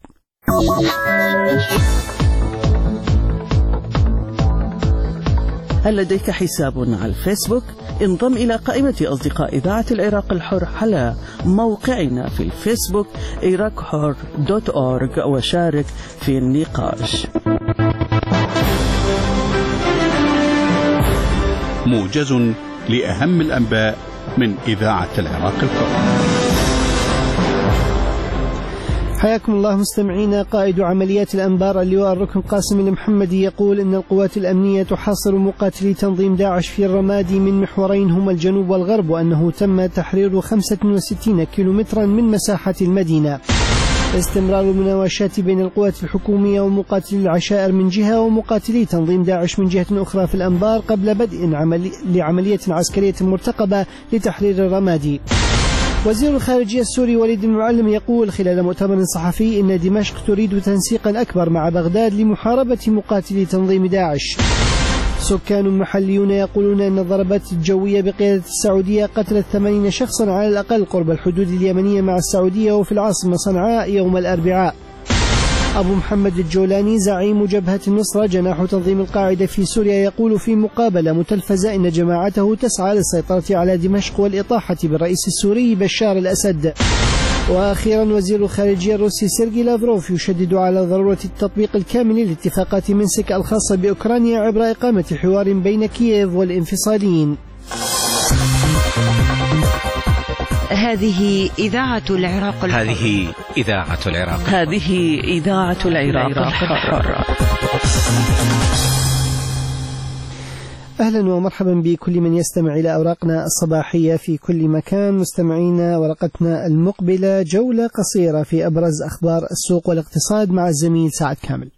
هل لديك حساب على الفيسبوك؟ انضم إلى قائمة أصدقاء إذاعة العراق الحر على موقعنا في الفيسبوك iraqhor.org وشارك في النقاش. موجز لأهم الأنباء من إذاعة العراق الحر. حياكم الله مستمعينا. قائد عمليات الأنبار اللواء الركن قاسم المحمدي يقول إن القوات الأمنية تحاصر مقاتلي تنظيم داعش في الرمادي من محورين هما الجنوب والغرب، وأنه تم تحرير 65 كيلومترا من مساحة المدينة. استمرار المناوشات بين القوات الحكومية ومقاتلي العشائر من جهة ومقاتلي تنظيم داعش من جهة أخرى في الأنبار قبل بدء لعملية عسكرية مرتقبة لتحرير الرمادي. وزير الخارجية السوري وليد المعلم يقول خلال مؤتمر صحفي إن دمشق تريد تنسيقا أكبر مع بغداد لمحاربة مقاتلي تنظيم داعش. سكان محليون يقولون أن الضربات الجوية بقيادة السعودية قتلت 80 شخصا على الأقل قرب الحدود اليمنية مع السعودية وفي العاصمة صنعاء يوم الأربعاء. أبو محمد الجولاني زعيم جبهة النصرة جناح تنظيم القاعدة في سوريا يقول في مقابلة متلفزة إن جماعته تسعى للسيطرة على دمشق والإطاحة بالرئيس السوري بشار الأسد. وأخيرا وزير الخارجية الروسي سيرجي لافروف يشدد على ضرورة التطبيق الكامل لاتفاقات مينسك الخاصة بأوكرانيا عبر إقامة حوار بين كييف والانفصاليين. هذه إذاعة العراق الحر. هذه إذاعة العراق. هذه إذاعة العراق الحر. أهلا ومرحبا بكل من يستمع إلى أوراقنا الصباحية في كل مكان. مستمعينا، ورقتنا المقبلة جولة قصيرة في أبرز أخبار السوق والاقتصاد مع الزميل سعد كامل.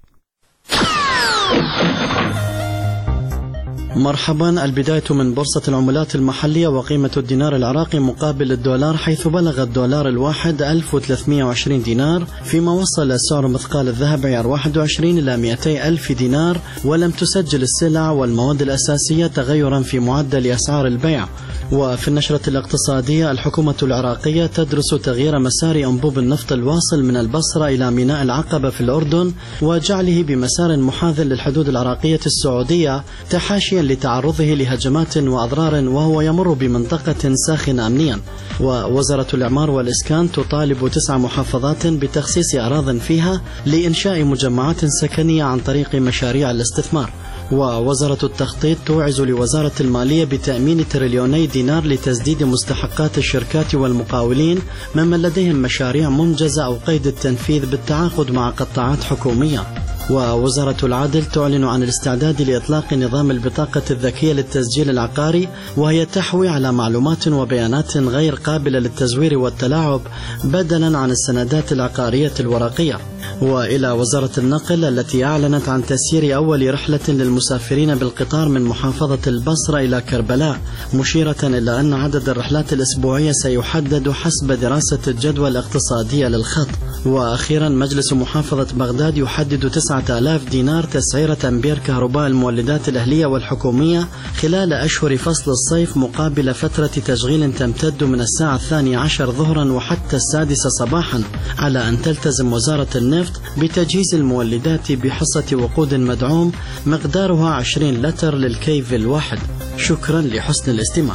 مرحبا. البداية من بورصة العملات المحلية، وقيمة الدينار العراقي مقابل الدولار حيث بلغ الدولار الواحد 1320 دينار، فيما وصل سعر مثقال الذهب عيار 21 إلى 200 ألف دينار، ولم تسجل السلع والمواد الأساسية تغيرا في معدل أسعار البيع. وفي النشرة الاقتصادية، الحكومة العراقية تدرس تغيير مسار أنبوب النفط الواصل من البصرة إلى ميناء العقبة في الأردن وجعله بمسار محاذ للحدود العراقية السعودية تحاشيا لتعرضه لهجمات وأضرار وهو يمر بمنطقة ساخنة أمنيا. ووزارة الإعمار والإسكان تطالب 9 محافظات بتخصيص أراضٍ فيها لإنشاء مجمعات سكنية عن طريق مشاريع الاستثمار. ووزارة التخطيط توعز لوزارة المالية بتأمين تريليوني دينار لتسديد مستحقات الشركات والمقاولين ممن لديهم مشاريع منجزة أو قيد التنفيذ بالتعاقد مع قطاعات حكومية. ووزارة العدل تعلن عن الاستعداد لإطلاق نظام البطاقة الذكية للتسجيل العقاري، وهي تحوي على معلومات وبيانات غير قابلة للتزوير والتلاعب بدلا عن السندات العقارية الورقية. وإلى وزارة النقل التي أعلنت عن تسيير أول رحلة للمسافرين بالقطار من محافظة البصرة إلى كربلاء، مشيرة إلى أن عدد الرحلات الأسبوعية سيحدد حسب دراسة الجدوى الاقتصادية للخط. وأخيرا، مجلس محافظة بغداد يحدد 9000 دينار تسعيرة أمبير كهرباء المولدات الأهلية والحكومية خلال أشهر فصل الصيف مقابل فترة تشغيل تمتد من الساعة 12 ظهرا وحتى 6 صباحا، على أن تلتزم وزارة النفط بتجهيز المولدات بحصة وقود مدعوم مقدارها 20 لتر للكيف الواحد. شكرا لحسن الاستماع.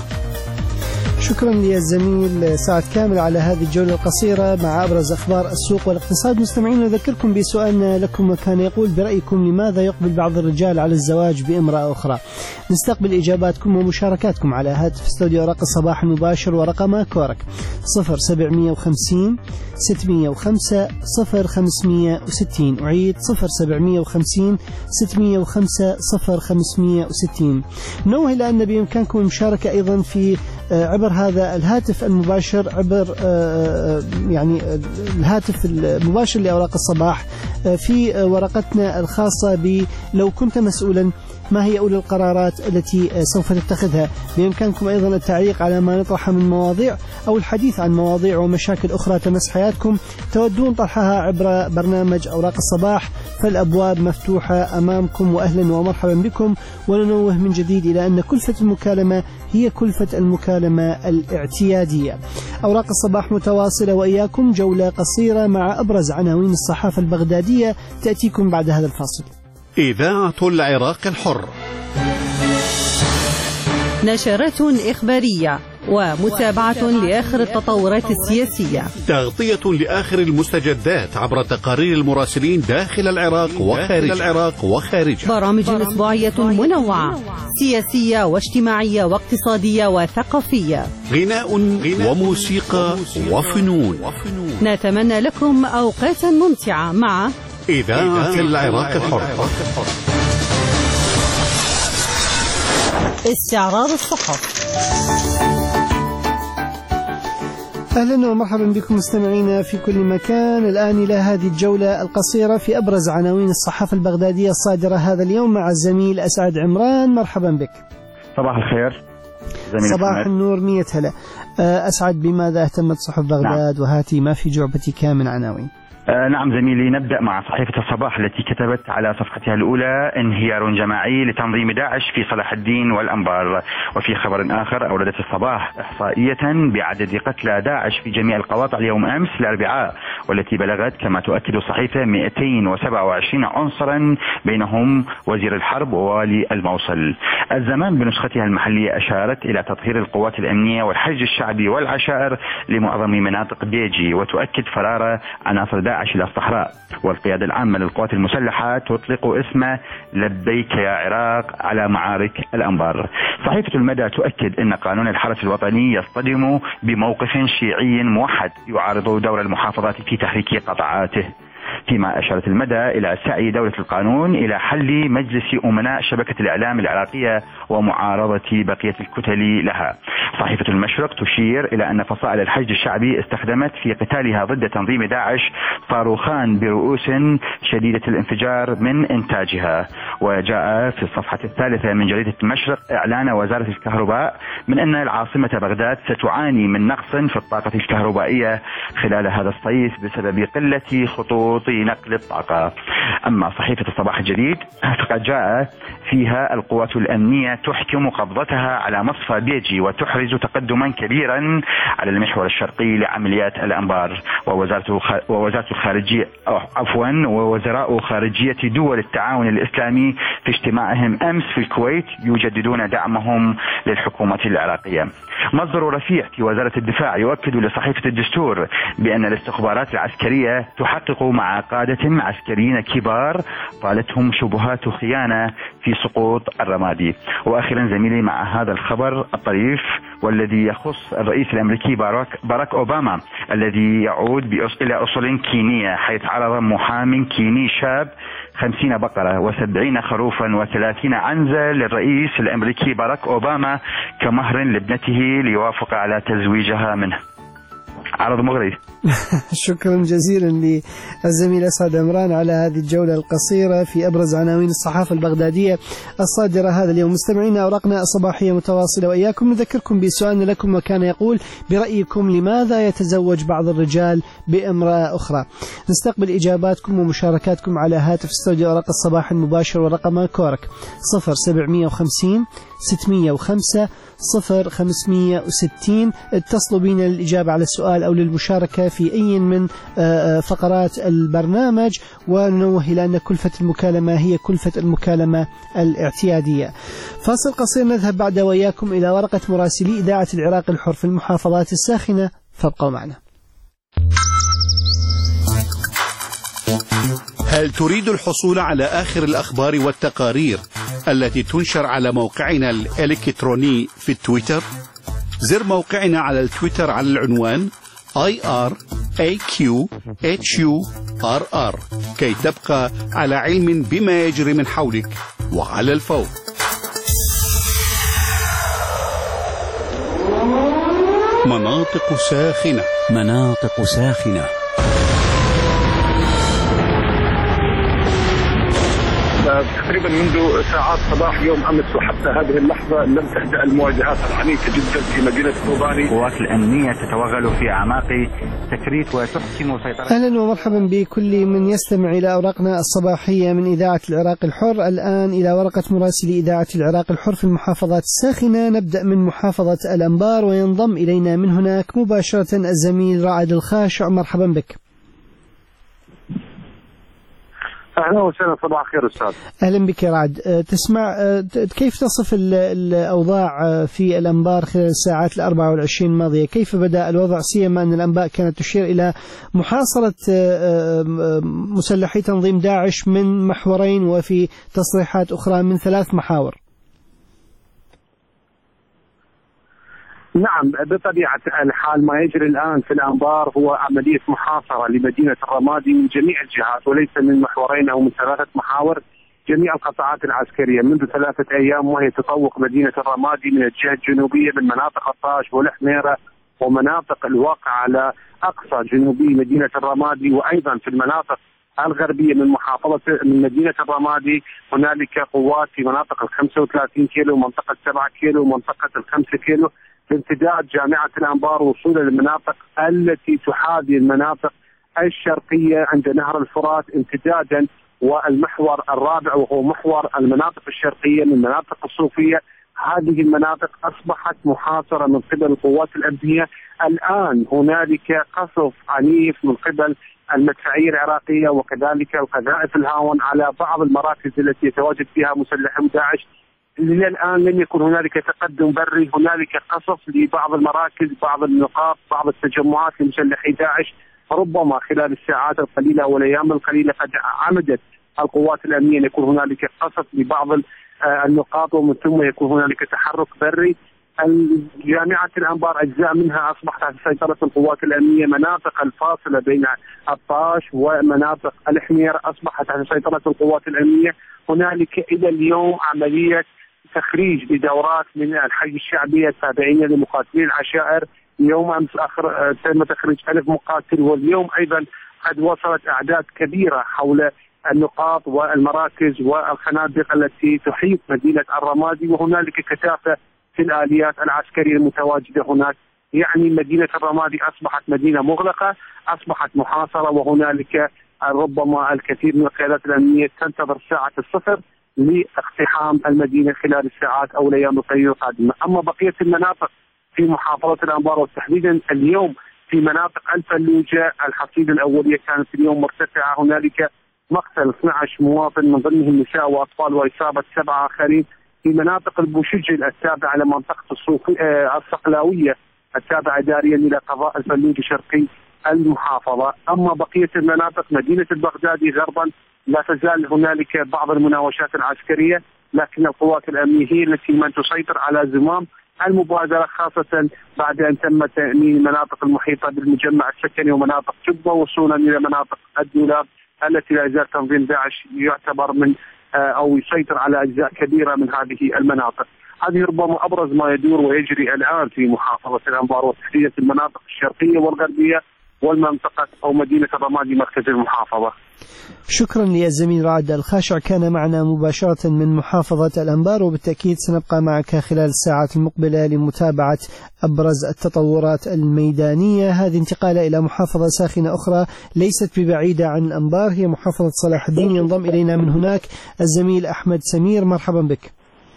شكرا للزميل سعد كامل على هذه الجولة القصيرة مع أبرز أخبار السوق والاقتصاد. مستمعين، نذكركم بسؤالنا لكم وكان يقول: برأيكم لماذا يقبل بعض الرجال على الزواج بامرأة أخرى؟ نستقبل إجاباتكم ومشاركاتكم على هاتف استوديو أوراق الصباح المباشر ورقمه كورك 0750 605 0560. أعيد 0750 605 0560. نوه إلى أن بإمكانكم المشاركة أيضا في عبر هذا الهاتف المباشر، عبر يعني الهاتف المباشر لأوراق الصباح في ورقتنا الخاصة بلو كنت مسؤولا ما هي أولى القرارات التي سوف تتخذها. بإمكانكم أيضا التعليق على ما نطرح من مواضيع أو الحديث عن مواضيع ومشاكل أخرى تمس حياتكم تودون طرحها عبر برنامج أوراق الصباح، فالأبواب مفتوحة أمامكم وأهلا ومرحبا بكم. وننوه من جديد إلى أن كلفة المكالمة هي كلفة المكالمة الاعتيادية. أوراق الصباح متواصلة وإياكم جولة قصيرة مع أبرز عناوين الصحافة البغدادية تأتيكم بعد هذا الفاصل. إذاعة العراق الحر، نشرات إخبارية ومتابعة لآخر التطورات السياسية، تغطية لآخر المستجدات عبر تقارير المراسلين داخل العراق وخارجه، برامج أسبوعية منوعة سياسية واجتماعية واقتصادية وثقافية، غناء وموسيقى وفنون. نتمنى لكم أوقاتا ممتعة مع إذاعة العراق الحر. استعراض الصحف. أهلا ومرحبا بكم مستمعينا في كل مكان. الآن إلى هذه الجولة القصيرة في أبرز عناوين الصحافة البغدادية الصادرة هذا اليوم مع الزميل أسعد عمران. مرحبا بك. صباح الخير. صباح النور، 100 هلا. أسعد، بماذا اهتمت صحف بغداد؟ وهاتي ما في جعبتك من عناوين. نعم زميلي، نبدأ مع صحيفة الصباح التي كتبت على صفحتها الأولى: انهيار جماعي لتنظيم داعش في صلاح الدين والأنبار. وفي خبر آخر، أوردت الصباح إحصائية بعدد قتلى داعش في جميع القواطع اليوم أمس الأربعاء، والتي بلغت كما تؤكد الصحيفة 227 عنصرا، بينهم وزير الحرب ووالي الموصل. الزمان بنسختها المحلية أشارت إلى تطهير القوات الأمنية والحشد الشعبي والعشائر لمعظم مناطق بيجي، وتؤكد فرار عناصر داعش إلى الصحراء. والقيادة العامة للقوات المسلحة تطلق اسم لبيك يا عراق على معارك الأنبار. صحيفة المدى تؤكد أن قانون الحرس الوطني يصطدم بموقف شيعي موحد يعارض دور المحافظات في تحريك قطاعاته. فيما أشارت المدى إلى سعي دولة القانون إلى حل مجلس أمناء شبكة الإعلام العراقية ومعارضة بقية الكتل لها. صحيفة المشرق تشير إلى أن فصائل الحشد الشعبي استخدمت في قتالها ضد تنظيم داعش صاروخان برؤوس شديدة الانفجار من إنتاجها. وجاء في الصفحة الثالثة من جريدة المشرق إعلان وزارة الكهرباء من أن العاصمة بغداد ستعاني من نقص في الطاقة الكهربائية خلال هذا الصيف بسبب قلة خطوط نقل الطاقة. أما صحيفة الصباح الجديد فقد جاء فيها القوات الأمنية تحكم قبضتها على مصفى بيجي وتحرز تقدما كبيرا على المحور الشرقي لعمليات الأنبار. ووزارة الخارجية ووزراء خارجية دول التعاون الإسلامي في اجتماعهم أمس في الكويت يجددون دعمهم للحكومة العراقية. مصدر رفيع في وزارة الدفاع يؤكد لصحيفة الدستور بأن الاستخبارات العسكرية تحقق مع قادة عسكريين كبار طالتهم شبهات خيانة في سقوط الرمادي. وأخيرا زميلي مع هذا الخبر الطريف والذي يخص الرئيس الأمريكي باراك أوباما الذي يعود إلى أصول كينية، حيث عرض محام كيني شاب 50 بقرة و70 خروفا و30 عنزة للرئيس الأمريكي باراك أوباما كمهر لابنته ليوافق على تزويجها منه. عرض مغري. شكرا جزيلا للزميل أسعد عمران على هذه الجولة القصيرة في أبرز عناوين الصحافة البغدادية الصادرة هذا اليوم. مستمعينا، أوراقنا الصباحية متواصلة وإياكم. نذكركم بسؤالنا لكم وكان يقول: برأيكم لماذا يتزوج بعض الرجال بامرأة أخرى؟ نستقبل إجاباتكم ومشاركاتكم على هاتف استوديو أوراق الصباح المباشر ورقم كورك 0750 605 0560. اتصلوا بنا للإجابة على السؤال أو للمشاركة في أي من فقرات البرنامج، وننوه إلى أن كلفة المكالمة هي كلفة المكالمة الاعتيادية. فاصل قصير نذهب بعد وإياكم إلى ورقة مراسلي إذاعة العراق الحر في المحافظات الساخنة، فابقوا معنا. هل تريد الحصول على آخر الأخبار والتقارير التي تنشر على موقعنا الإلكتروني في التويتر؟ زر موقعنا على التويتر على العنوان IRAQHURR كي تبقى على علم بما يجري من حولك وعلى الفور. مناطق ساخنة. مناطق ساخنة. تقريبا منذ ساعات صباح يوم امس وحتى هذه اللحظه لم تهدأ المواجهات العنيفه جدا في مدينه كوباني. القوات الامنيه تتوغل في اعماق تكريت وتحكم سيطره. اهلا ومرحبا بكل من يستمع الى اوراقنا الصباحيه من اذاعه العراق الحر. الان الى ورقه مراسل اذاعه العراق الحر في المحافظات الساخنه. نبدا من محافظه الانبار وينضم الينا من هناك مباشره الزميل رعد الخاشع. مرحبا بك. أهلا وسهلا، صباح الخير أستاذ. أهلا بك يا رعد. تسمع كيف تصف الأوضاع في الأنبار خلال الساعات 24 الماضية؟ كيف بدأ الوضع، سيما أن الأنباء كانت تشير إلى محاصرة مسلحي تنظيم داعش من محورين وفي تصريحات أخرى من 3 محاور؟ نعم، بطبيعة الحال ما يجري الآن في الأنبار هو عملية محاصرة لمدينة الرمادي من جميع الجهات وليس من محورين أو من 3 محاور. جميع القطاعات العسكرية منذ 3 أيام وهي تطوق مدينة الرمادي من الجهة الجنوبية من مناطق الطاش والحميرة ومناطق الواقع على أقصى جنوبي مدينة الرمادي، وأيضا في المناطق الغربية من من مدينة الرمادي هنالك قوات في مناطق 35 كيلو ومنطقة 7 كيلو ومنطقة 5 كيلو بامتداد جامعة الأنبار وصولا للمناطق التي تحاذي المناطق الشرقية عند نهر الفرات امتدادا، والمحور الرابع وهو محور المناطق الشرقية من مناطق الصوفية. هذه المناطق أصبحت محاصرة من قبل القوات الأمنية. الآن هنالك قصف عنيف من قبل المدفعية العراقية وكذلك القذائف الهاون على بعض المراكز التي يتواجد فيها مسلحي داعش. إلى الآن لم يكن هنالك تقدم بري، هنالك قصف لبعض المراكز، بعض النقاط، بعض التجمعات لمسلحي داعش. ربما خلال الساعات القليلة والأيام القليلة قد عمدت القوات الأمنية أن يكون هنالك قصف لبعض النقاط ومن ثم يكون هنالك تحرك بري. جامعة الأنبار أجزاء منها أصبحت تحت سيطرة القوات الأمنية، مناطق الفاصلة بين الطاش ومناطق الحمير أصبحت تحت سيطرة القوات الأمنية. هنالك إلى اليوم عملية تخريج بدورات من الحي الشعبية التابعين لمقاتلين العشائر. يوم أمس تم تخريج 1000 مقاتل، واليوم أيضا قد وصلت أعداد كبيرة حول النقاط والمراكز والخنادق التي تحيط مدينة الرمادي، وهنالك كثافة في الآليات العسكرية المتواجدة هناك. يعني مدينة الرمادي أصبحت مدينة مغلقة، أصبحت محاصرة، وهنالك ربما الكثير من القيادات الأمنية تنتظر ساعة الصفر لاقتحام المدينة خلال الساعات أو الأيام القادمة. أما بقية المناطق في محافظة الأنبار وتحديدا اليوم في مناطق الفلوجة، الحصيلة الأولية كانت اليوم مرتفعة، هنالك مقتل 12 مواطن من ضمنهم نساء وأطفال وإصابة 7 آخرين. في مناطق البوشجل التابعة لمنطقة الصقلاوية التابعة داريا إلى قضاء الفلوجة شرقي المحافظة. أما بقية المناطق مدينة البغدادي غربا لا تزال هنالك بعض المناوشات العسكرية، لكن القوات الأمنية هي التي من تسيطر على زمام المبادرة، خاصة بعد أن تم تأمين المناطق المحيطة بالمجمع السكني ومناطق جبة وصولا إلى مناطق الدولاب التي لا يزال تنظيم داعش يعتبر من أو يسيطر على أجزاء كبيرة من هذه المناطق. هذه ربما أبرز ما يدور ويجري الآن في محافظة الأنبار وتحديدا المناطق الشرقية والغربية والمنطقة أو مدينة الرمادي مركز المحافظة. شكرا للزميل رعد الخاشع، كان معنا مباشرة من محافظة الأنبار، وبالتأكيد سنبقى معك خلال الساعات المقبلة لمتابعة أبرز التطورات الميدانية. هذه انتقالة إلى محافظة ساخنة أخرى ليست ببعيدة عن الأنبار، هي محافظة صلاح الدين. ينضم إلينا من هناك الزميل أحمد سمير، مرحبا بك.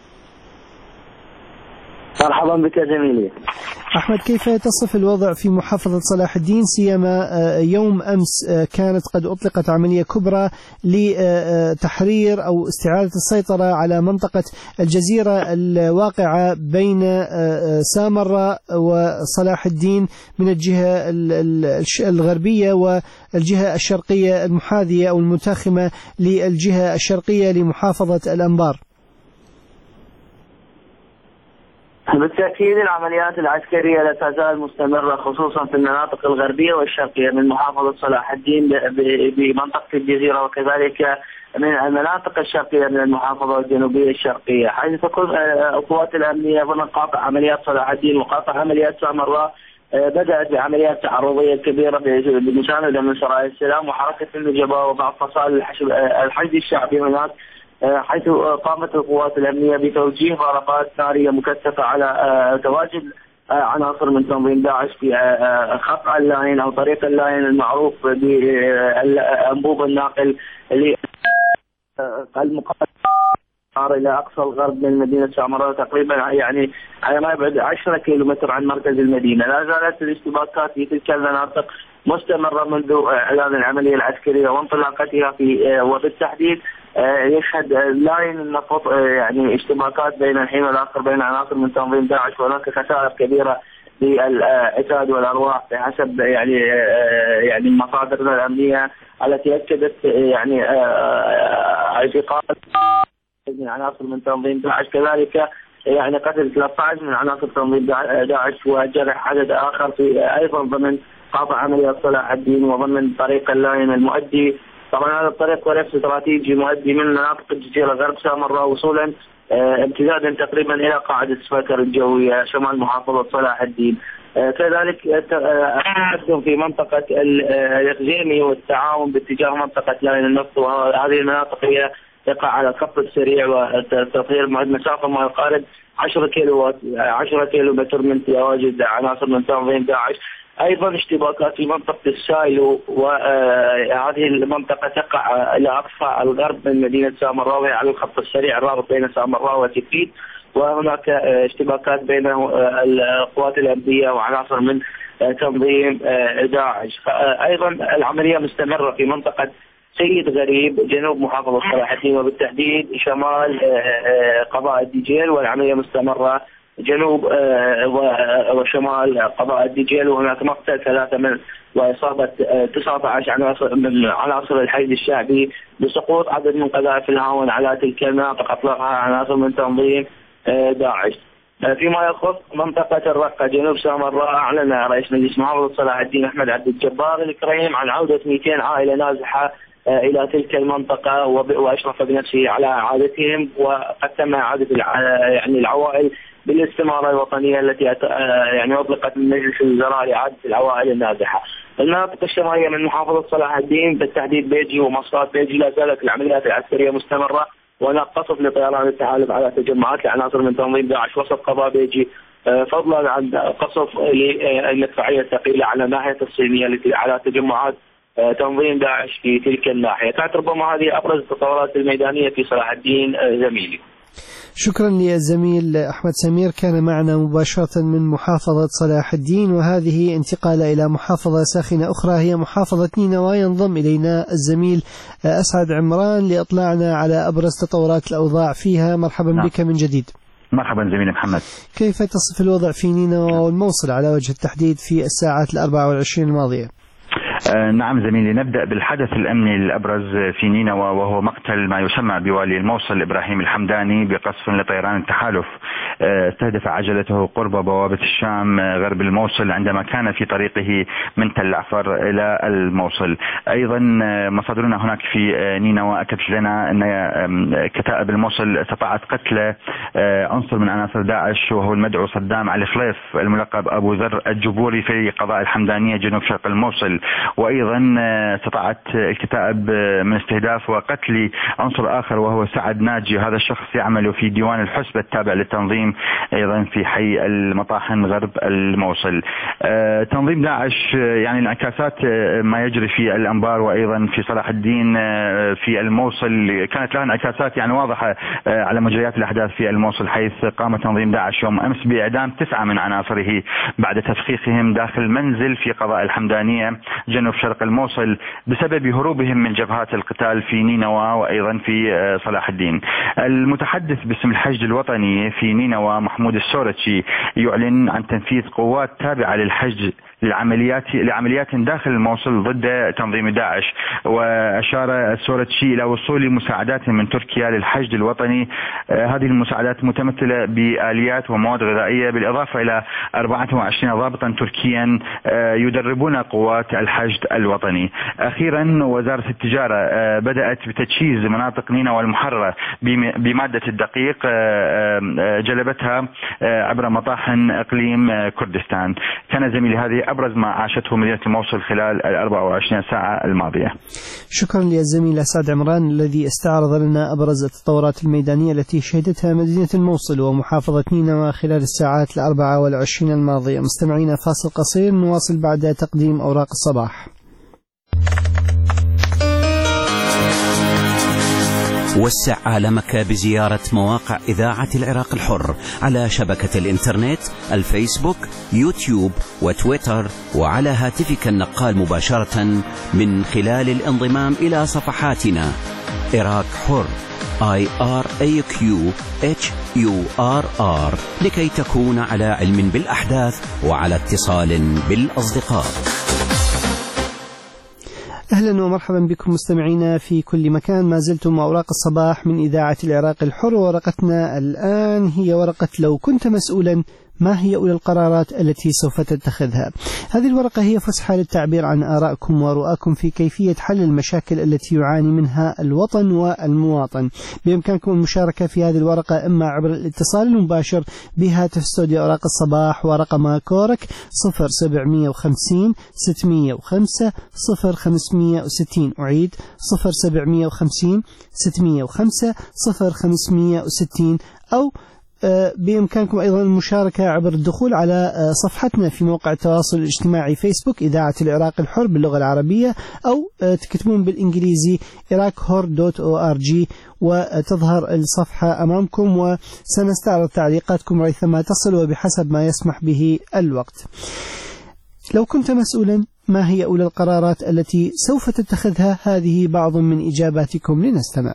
مرحبا بك زميلي أحمد، كيف تصف الوضع في محافظة صلاح الدين، سيما يوم أمس كانت قد أطلقت عملية كبرى لتحرير أو استعادة السيطرة على منطقة الجزيرة الواقعة بين سامراء وصلاح الدين من الجهة الغربية والجهة الشرقية المحاذية أو المتاخمة للجهة الشرقية لمحافظة الأنبار؟ بالتأكيد العمليات العسكرية لا تزال مستمرة، خصوصا في المناطق الغربية والشرقية من محافظة صلاح الدين بمنطقة الجزيرة، وكذلك من المناطق الشرقية من المحافظة الجنوبية الشرقية، حيث تكون القوات الأمنية ضمن قاطع عمليات صلاح الدين وقاطع عمليات سامراء بدأت بعمليات تعرضية كبيرة بمساندة من سرايا السلام وحركة النجبة وبعض فصائل الحشد الشعبي هناك، حيث قامت القوات الأمنية بتوجيه ضربات نارية مكثفة على تواجد عناصر من تنظيم داعش في خط اللاين أو طريق اللاين المعروف بأنبوب الناقل المقدم إلى أقصى الغرب من مدينة سامراء، تقريبا يعني على ما يبعد 10 كيلومتر عن مركز المدينة. لا زالت الاشتباكات في تلك المناطق مستمرة منذ إعلان العملية العسكرية وانطلاقتها وبالتحديد يشهد لاين النفط يعني اشتباكات بين الحين والآخر بين عناصر من تنظيم داعش، وهناك خسائر كبيرة للعتاد والأرواح بحسب يعني مصادرنا الأمنية التي أكدت يعني اعتقال من عناصر من تنظيم داعش، كذلك يعني قتل 13 من عناصر تنظيم داعش وجرح عدد آخر في أيضا ضمن قاطع عمليات صلاح الدين وضمن طريق اللاين المؤدي. طبعا هذا الطريق طريق استراتيجي مؤدي من مناطق الجزيرة غرب سامراء وصولا امتدادا تقريبا إلى قاعدة سفاكر الجوية شمال محافظة صلاح الدين. كذلك التقدم في منطقة الإقليمي والتعاون باتجاه منطقة لاين النفط، وهذه المناطق هي تقع على الخط السريع والتطهير مسافة ما يقارب 10 كيلومتر من تواجد عناصر من تنظيم داعش. أيضا اشتباكات في منطقة السايلو، وهذه المنطقة تقع إلى أقصى الغرب من مدينة سامراء وهي على الخط السريع الرابط بين سامراء وتكريت، وهناك اشتباكات بين القوات الأمنية وعناصر من تنظيم داعش. أيضا العملية مستمرة في منطقة سيد غريب جنوب محافظة صلاح الدين وبالتحديد شمال قضاء الدجيل، والعملية مستمرة جنوب وشمال قضاء الدجيل، وهناك مقتل 3 من وإصابة 19 عناصر من عناصر الحشد الشعبي بسقوط عدد من قذائف الهاون على تلك المناطق أطلقها عناصر من تنظيم داعش. فيما يخص منطقة الرقة جنوب سامراء، أعلن رئيس مجلس محافظة صلاح الدين أحمد عبد الجبار الكريم عن عودة 200 عائلة نازحة إلى تلك المنطقة، وأشرف بنفسه على إعادتهم، وقد تم إعادة يعني العوائل بالاستمارة الوطنية التي يعني أطلقت من مجلس الوزراء لإعادة العوائل النازحة. المناطق الشمالية من محافظة صلاح الدين بالتحديد بيجي ومصرات بيجي لا زالت العمليات العسكرية مستمرة، وهناك قصف لطيران التحالف على تجمعات لعناصر من تنظيم داعش وسط قضاء بيجي، فضلا عن قصف للمدفعية الثقيلة على ناحية الصينية التي على تجمعات تنظيم داعش في تلك الناحية. كانت ربما هذه أبرز التطورات الميدانية في صلاح الدين زميلي. شكرا للزميل أحمد سمير، كان معنا مباشرة من محافظة صلاح الدين. وهذه انتقال إلى محافظة ساخنة أخرى هي محافظة نينوى. ينضم إلينا الزميل أسعد عمران لإطلاعنا على أبرز تطورات الأوضاع فيها. مرحبا بك من جديد. مرحبا زميلي محمد. كيف تصف الوضع في نينوى والموصل على وجه التحديد في الساعات 24 الماضية؟ نعم زميلي، نبدأ بالحدث الأمني الأبرز في نينوى، وهو مقتل ما يسمى بوالي الموصل إبراهيم الحمداني بقصف لطيران التحالف استهدف عجلته قرب بوابة الشام غرب الموصل عندما كان في طريقه من تل عفر إلى الموصل. أيضا مصادرنا هناك في نينوى أكدت لنا أن كتائب الموصل استطاعت قتل عنصر من عناصر داعش وهو المدعو صدام علي خليف الملقب أبو ذر الجبوري في قضاء الحمدانية جنوب شرق الموصل. وأيضا استطاعت الكتائب من استهداف وقتل عنصر آخر وهو سعد ناجي، هذا الشخص يعمل في ديوان الحسبة التابع للتنظيم أيضا في حي المطاحن غرب الموصل. تنظيم داعش يعني انعكاسات ما يجري في الأنبار وأيضا في صلاح الدين في الموصل كانت لها انعكاسات يعني واضحة على مجريات الأحداث في الموصل، حيث قام تنظيم داعش يوم أمس بإعدام 9 من عناصره بعد تفخيخهم داخل منزل في قضاء الحمدانية جنوب شرق الموصل بسبب هروبهم من جبهات القتال في نينوى وأيضا في صلاح الدين. المتحدث باسم الحشد الوطني في نينوى محمود السورتشي يعلن عن تنفيذ قوات تابعة للحشد لعمليات داخل الموصل ضد تنظيم داعش. وأشار السورتشي إلى وصول مساعدات من تركيا للحشد الوطني، هذه المساعدات متمثلة بآليات ومواد غذائية بالإضافة إلى 24 ضابطا تركيا يدربون قوات الحشد الوطني. أخيرا وزارة التجارة بدأت بتجهيز مناطق نينوى المحررة بمادة الدقيق جلبتها عبر مطاحن إقليم كردستان. كان زميلي هذه أبرز ما عاشته مدينة الموصل خلال 24 ساعة الماضية. شكرا للزميل أسعد عمران الذي استعرض لنا أبرز التطورات الميدانية التي شهدتها مدينة الموصل ومحافظة نينوى خلال الساعات 24 الماضية. مستمعين فاصل قصير نواصل بعد تقديم أوراق الصباح. وسع عالمك بزيارة مواقع إذاعة العراق الحر على شبكة الإنترنت الفيسبوك يوتيوب وتويتر، وعلى هاتفك النقال مباشرة من خلال الانضمام إلى صفحاتنا عراق حر IRAQHURR لكي تكون على علم بالأحداث وعلى اتصال بالأصدقاء. أهلا ومرحبا بكم مستمعينا في كل مكان. ما زلتم أوراق الصباح من إذاعة العراق الحر، ورقتنا الآن هي ورقة لو كنت مسؤولا ما هي أولى القرارات التي سوف تتخذها. هذه الورقة هي فسحة للتعبير عن آرائكم ورؤاكم في كيفية حل المشاكل التي يعاني منها الوطن والمواطن. بإمكانكم المشاركة في هذه الورقة إما عبر الاتصال المباشر بهاتف استوديو أوراق الصباح ورقم كورك 0750 605 0560. أعيد 0750 605 0560. أو بإمكانكم أيضا المشاركة عبر الدخول على صفحتنا في موقع التواصل الاجتماعي فيسبوك إذاعة العراق الحر باللغة العربية، أو تكتبون بالإنجليزي iraqhor.org وتظهر الصفحة أمامكم، وسنستعرض تعليقاتكم ريثما تصل وبحسب ما يسمح به الوقت. لو كنت مسؤولا ما هي أولى القرارات التي سوف تتخذها؟ هذه بعض من إجاباتكم، لنستمع.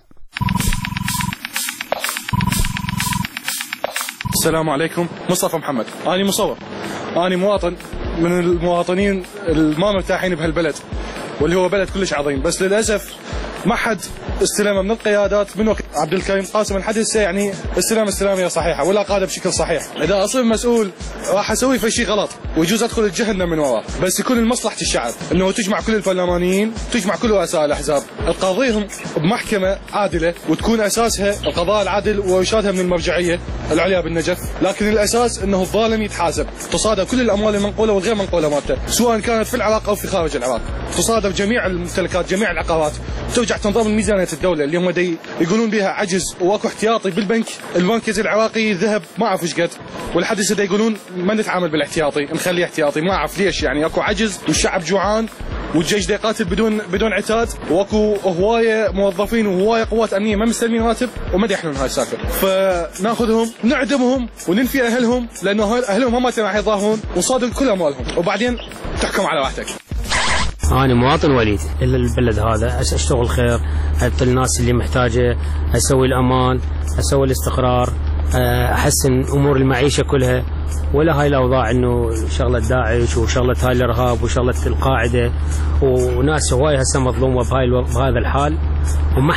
السلام عليكم، مصطفى محمد. أنا مصور، أنا مواطن من المواطنين ما مرتاحين بهالبلد، واللي هو بلد كلش عظيم، بس للأسف ما حد استلمه من القيادات من وقت عبد الكريم قاسم لحد هسه، يعني استلامية صحيحه ولا قاده بشكل صحيح. اذا اصير مسؤول راح اسوي في شيء غلط ويجوز ادخل الجهنم من وراه، بس يكون لمصلحه الشعب انه تجمع كل البرلمانيين، تجمع كل رؤساء الاحزاب، تقاضيهم بمحكمه عادله وتكون اساسها القضاء العادل وارشادها من المرجعيه العليا بالنجف، لكن الاساس انه الظالم يتحاسب، تصادر كل الاموال المنقوله والغير منقوله مالته سواء كانت في العراق او في خارج العراق، تصادر جميع الممتلكات جميع العقارات، ترجع تنظم ميزانيه الدوله اللي هم يقولون بها عجز واكو احتياطي بالبنك المركزي العراقي ذهب ما اعرف ايش قد، ولحد هسه يقولون ما نتعامل بالاحتياطي نخليه احتياطي، ما اعرف ليش، يعني اكو عجز والشعب جوعان والجيش يقاتل بدون عتاد واكو هوايه موظفين وهوايه قوات امنيه ما مستلمين راتب وما يحلون هاي السالفه، فناخذهم نعدمهم وننفي اهلهم لانه اهلهم هم راح يظاهرون ونصادر كل اموالهم وبعدين تحكم على راحتك. أنا مواطن وليد إلا البلد هذا، أشتغل خير، أعطي الناس اللي محتاجة، أسوي الأمان، أسوي الاستقرار، أحسن أمور المعيشة كلها، ولا هاي الأوضاع إنه شغلة داعش وشغلة هاي الإرهاب وشغلة القاعدة وناس هواي هسه مظلومة بهذا الحال، وما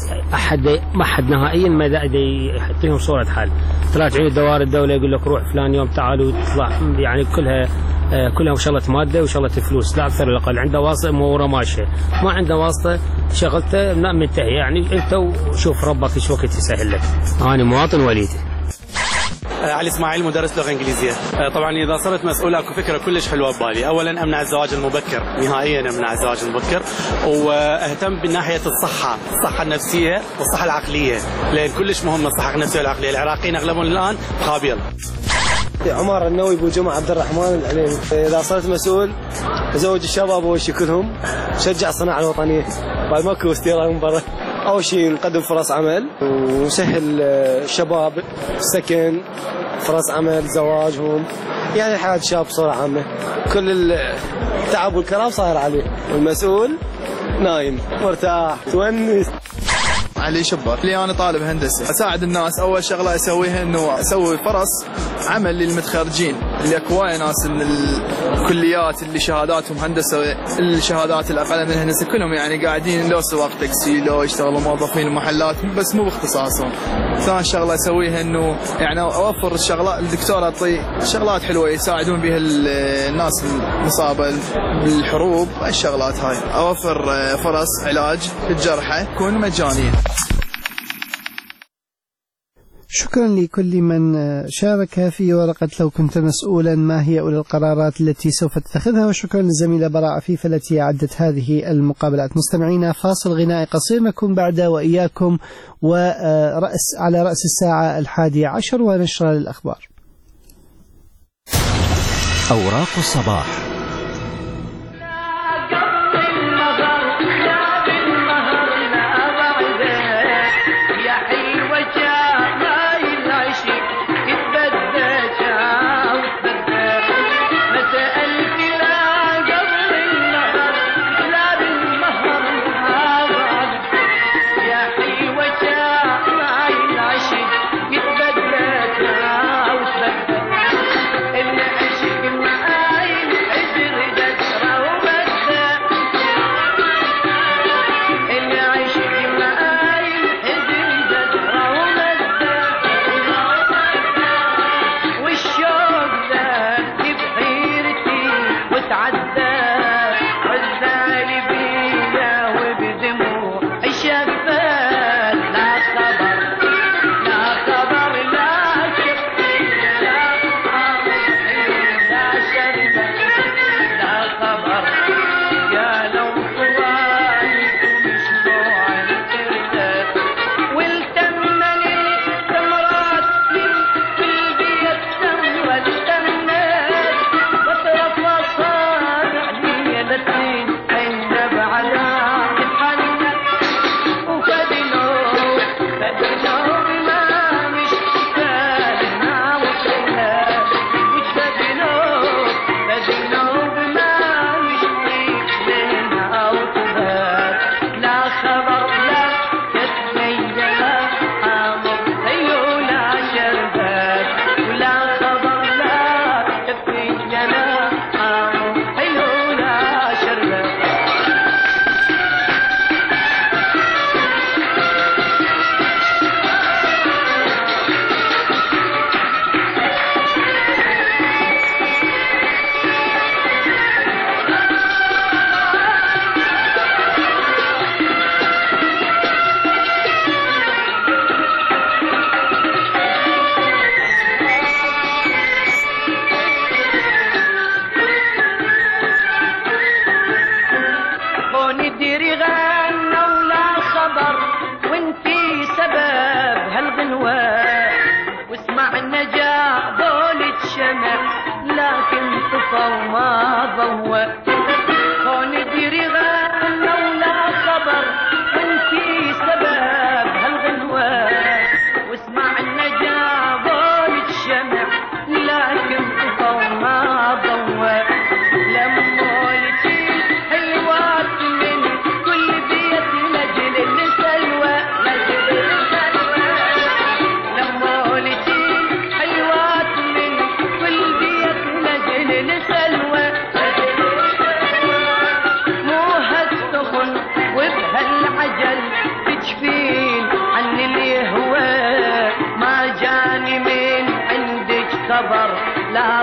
حد نهائيا ما يعطيهم صورة حال. تراجعون دوائر الدولة يقول لك روح فلان يوم تعالوا تطلع، يعني كلها شغلة مادة وشغلة فلوس لا أكثر ولا أقل. عنده واسطة أموره ماشية، ما عنده واسطة شغلته منتهي، يعني أنت وشوف ربك إيش وقت يسهل لك. أنا مواطن وليد. علي اسماعيل مدرس لغه انجليزيه. طبعا اذا صرت مسؤول اكو فكره كلش حلوه ببالي، اولا امنع الزواج المبكر، نهائيا امنع الزواج المبكر، واهتم بناحيه الصحه النفسيه والصحه العقليه، لان كلش مهم الصحه النفسيه والعقليه، العراقيين اغلبهم الان خابيل. عمر النووي ابو جمعه عبد الرحمن العليمي. اذا صرت مسؤول ازوج الشباب اول شيء كلهم، شجع الصناعه الوطنيه، بعد ماكو استيراد من برا. اول شيء نقدم فرص عمل ونسهل الشباب سكن، فرص عمل، زواجهم، يعني حياه الشاب بصوره عامه. كل التعب والكلام صاير عليه، والمسؤول نايم مرتاح تونس. علي شبر، اللي انا طالب هندسه، اساعد الناس. اول شغله اسويها انه اسوي فرص عمل للمتخرجين، اللي اكواي ناس الكليات اللي شهاداتهم هندسه، الشهادات الاقل من الهندسه كلهم يعني قاعدين لو سواق تاكسي لو يشتغلوا موظفين المحلات بس مو باختصاصهم. ثاني شغله اسويها انه يعني اوفر الشغلات، الدكتور اعطي شغلات حلوه يساعدون بها الناس المصابه بالحروب، الشغلات هاي اوفر فرص علاج للجرحى تكون مجانيه. شكرا لكل من شارك في ورقة لو كنت مسؤولا ما هي أولى القرارات التي سوف تتخذها، وشكرا للزميلة براء عفيفة التي أعدت هذه المقابلات. مستمعينا فاصل غنائي قصير نكون بعد وإياكم على رأس الساعة 11 ونشرة للأخبار. أوراق الصباح. غنوة كون ديري غنى ولا خبر انتي سبب هالغنوة واسمعنا جابوا الشمع لكن طفوا ما ضوى لمولتي حلوات من كل بيت لجل السلوى لجل السلوى لمولتي حلوات من كل بيت لجل السلوى مو هالسخن وبهالعجل تجفين عن اليهوى ما جاني من عندك خبر لا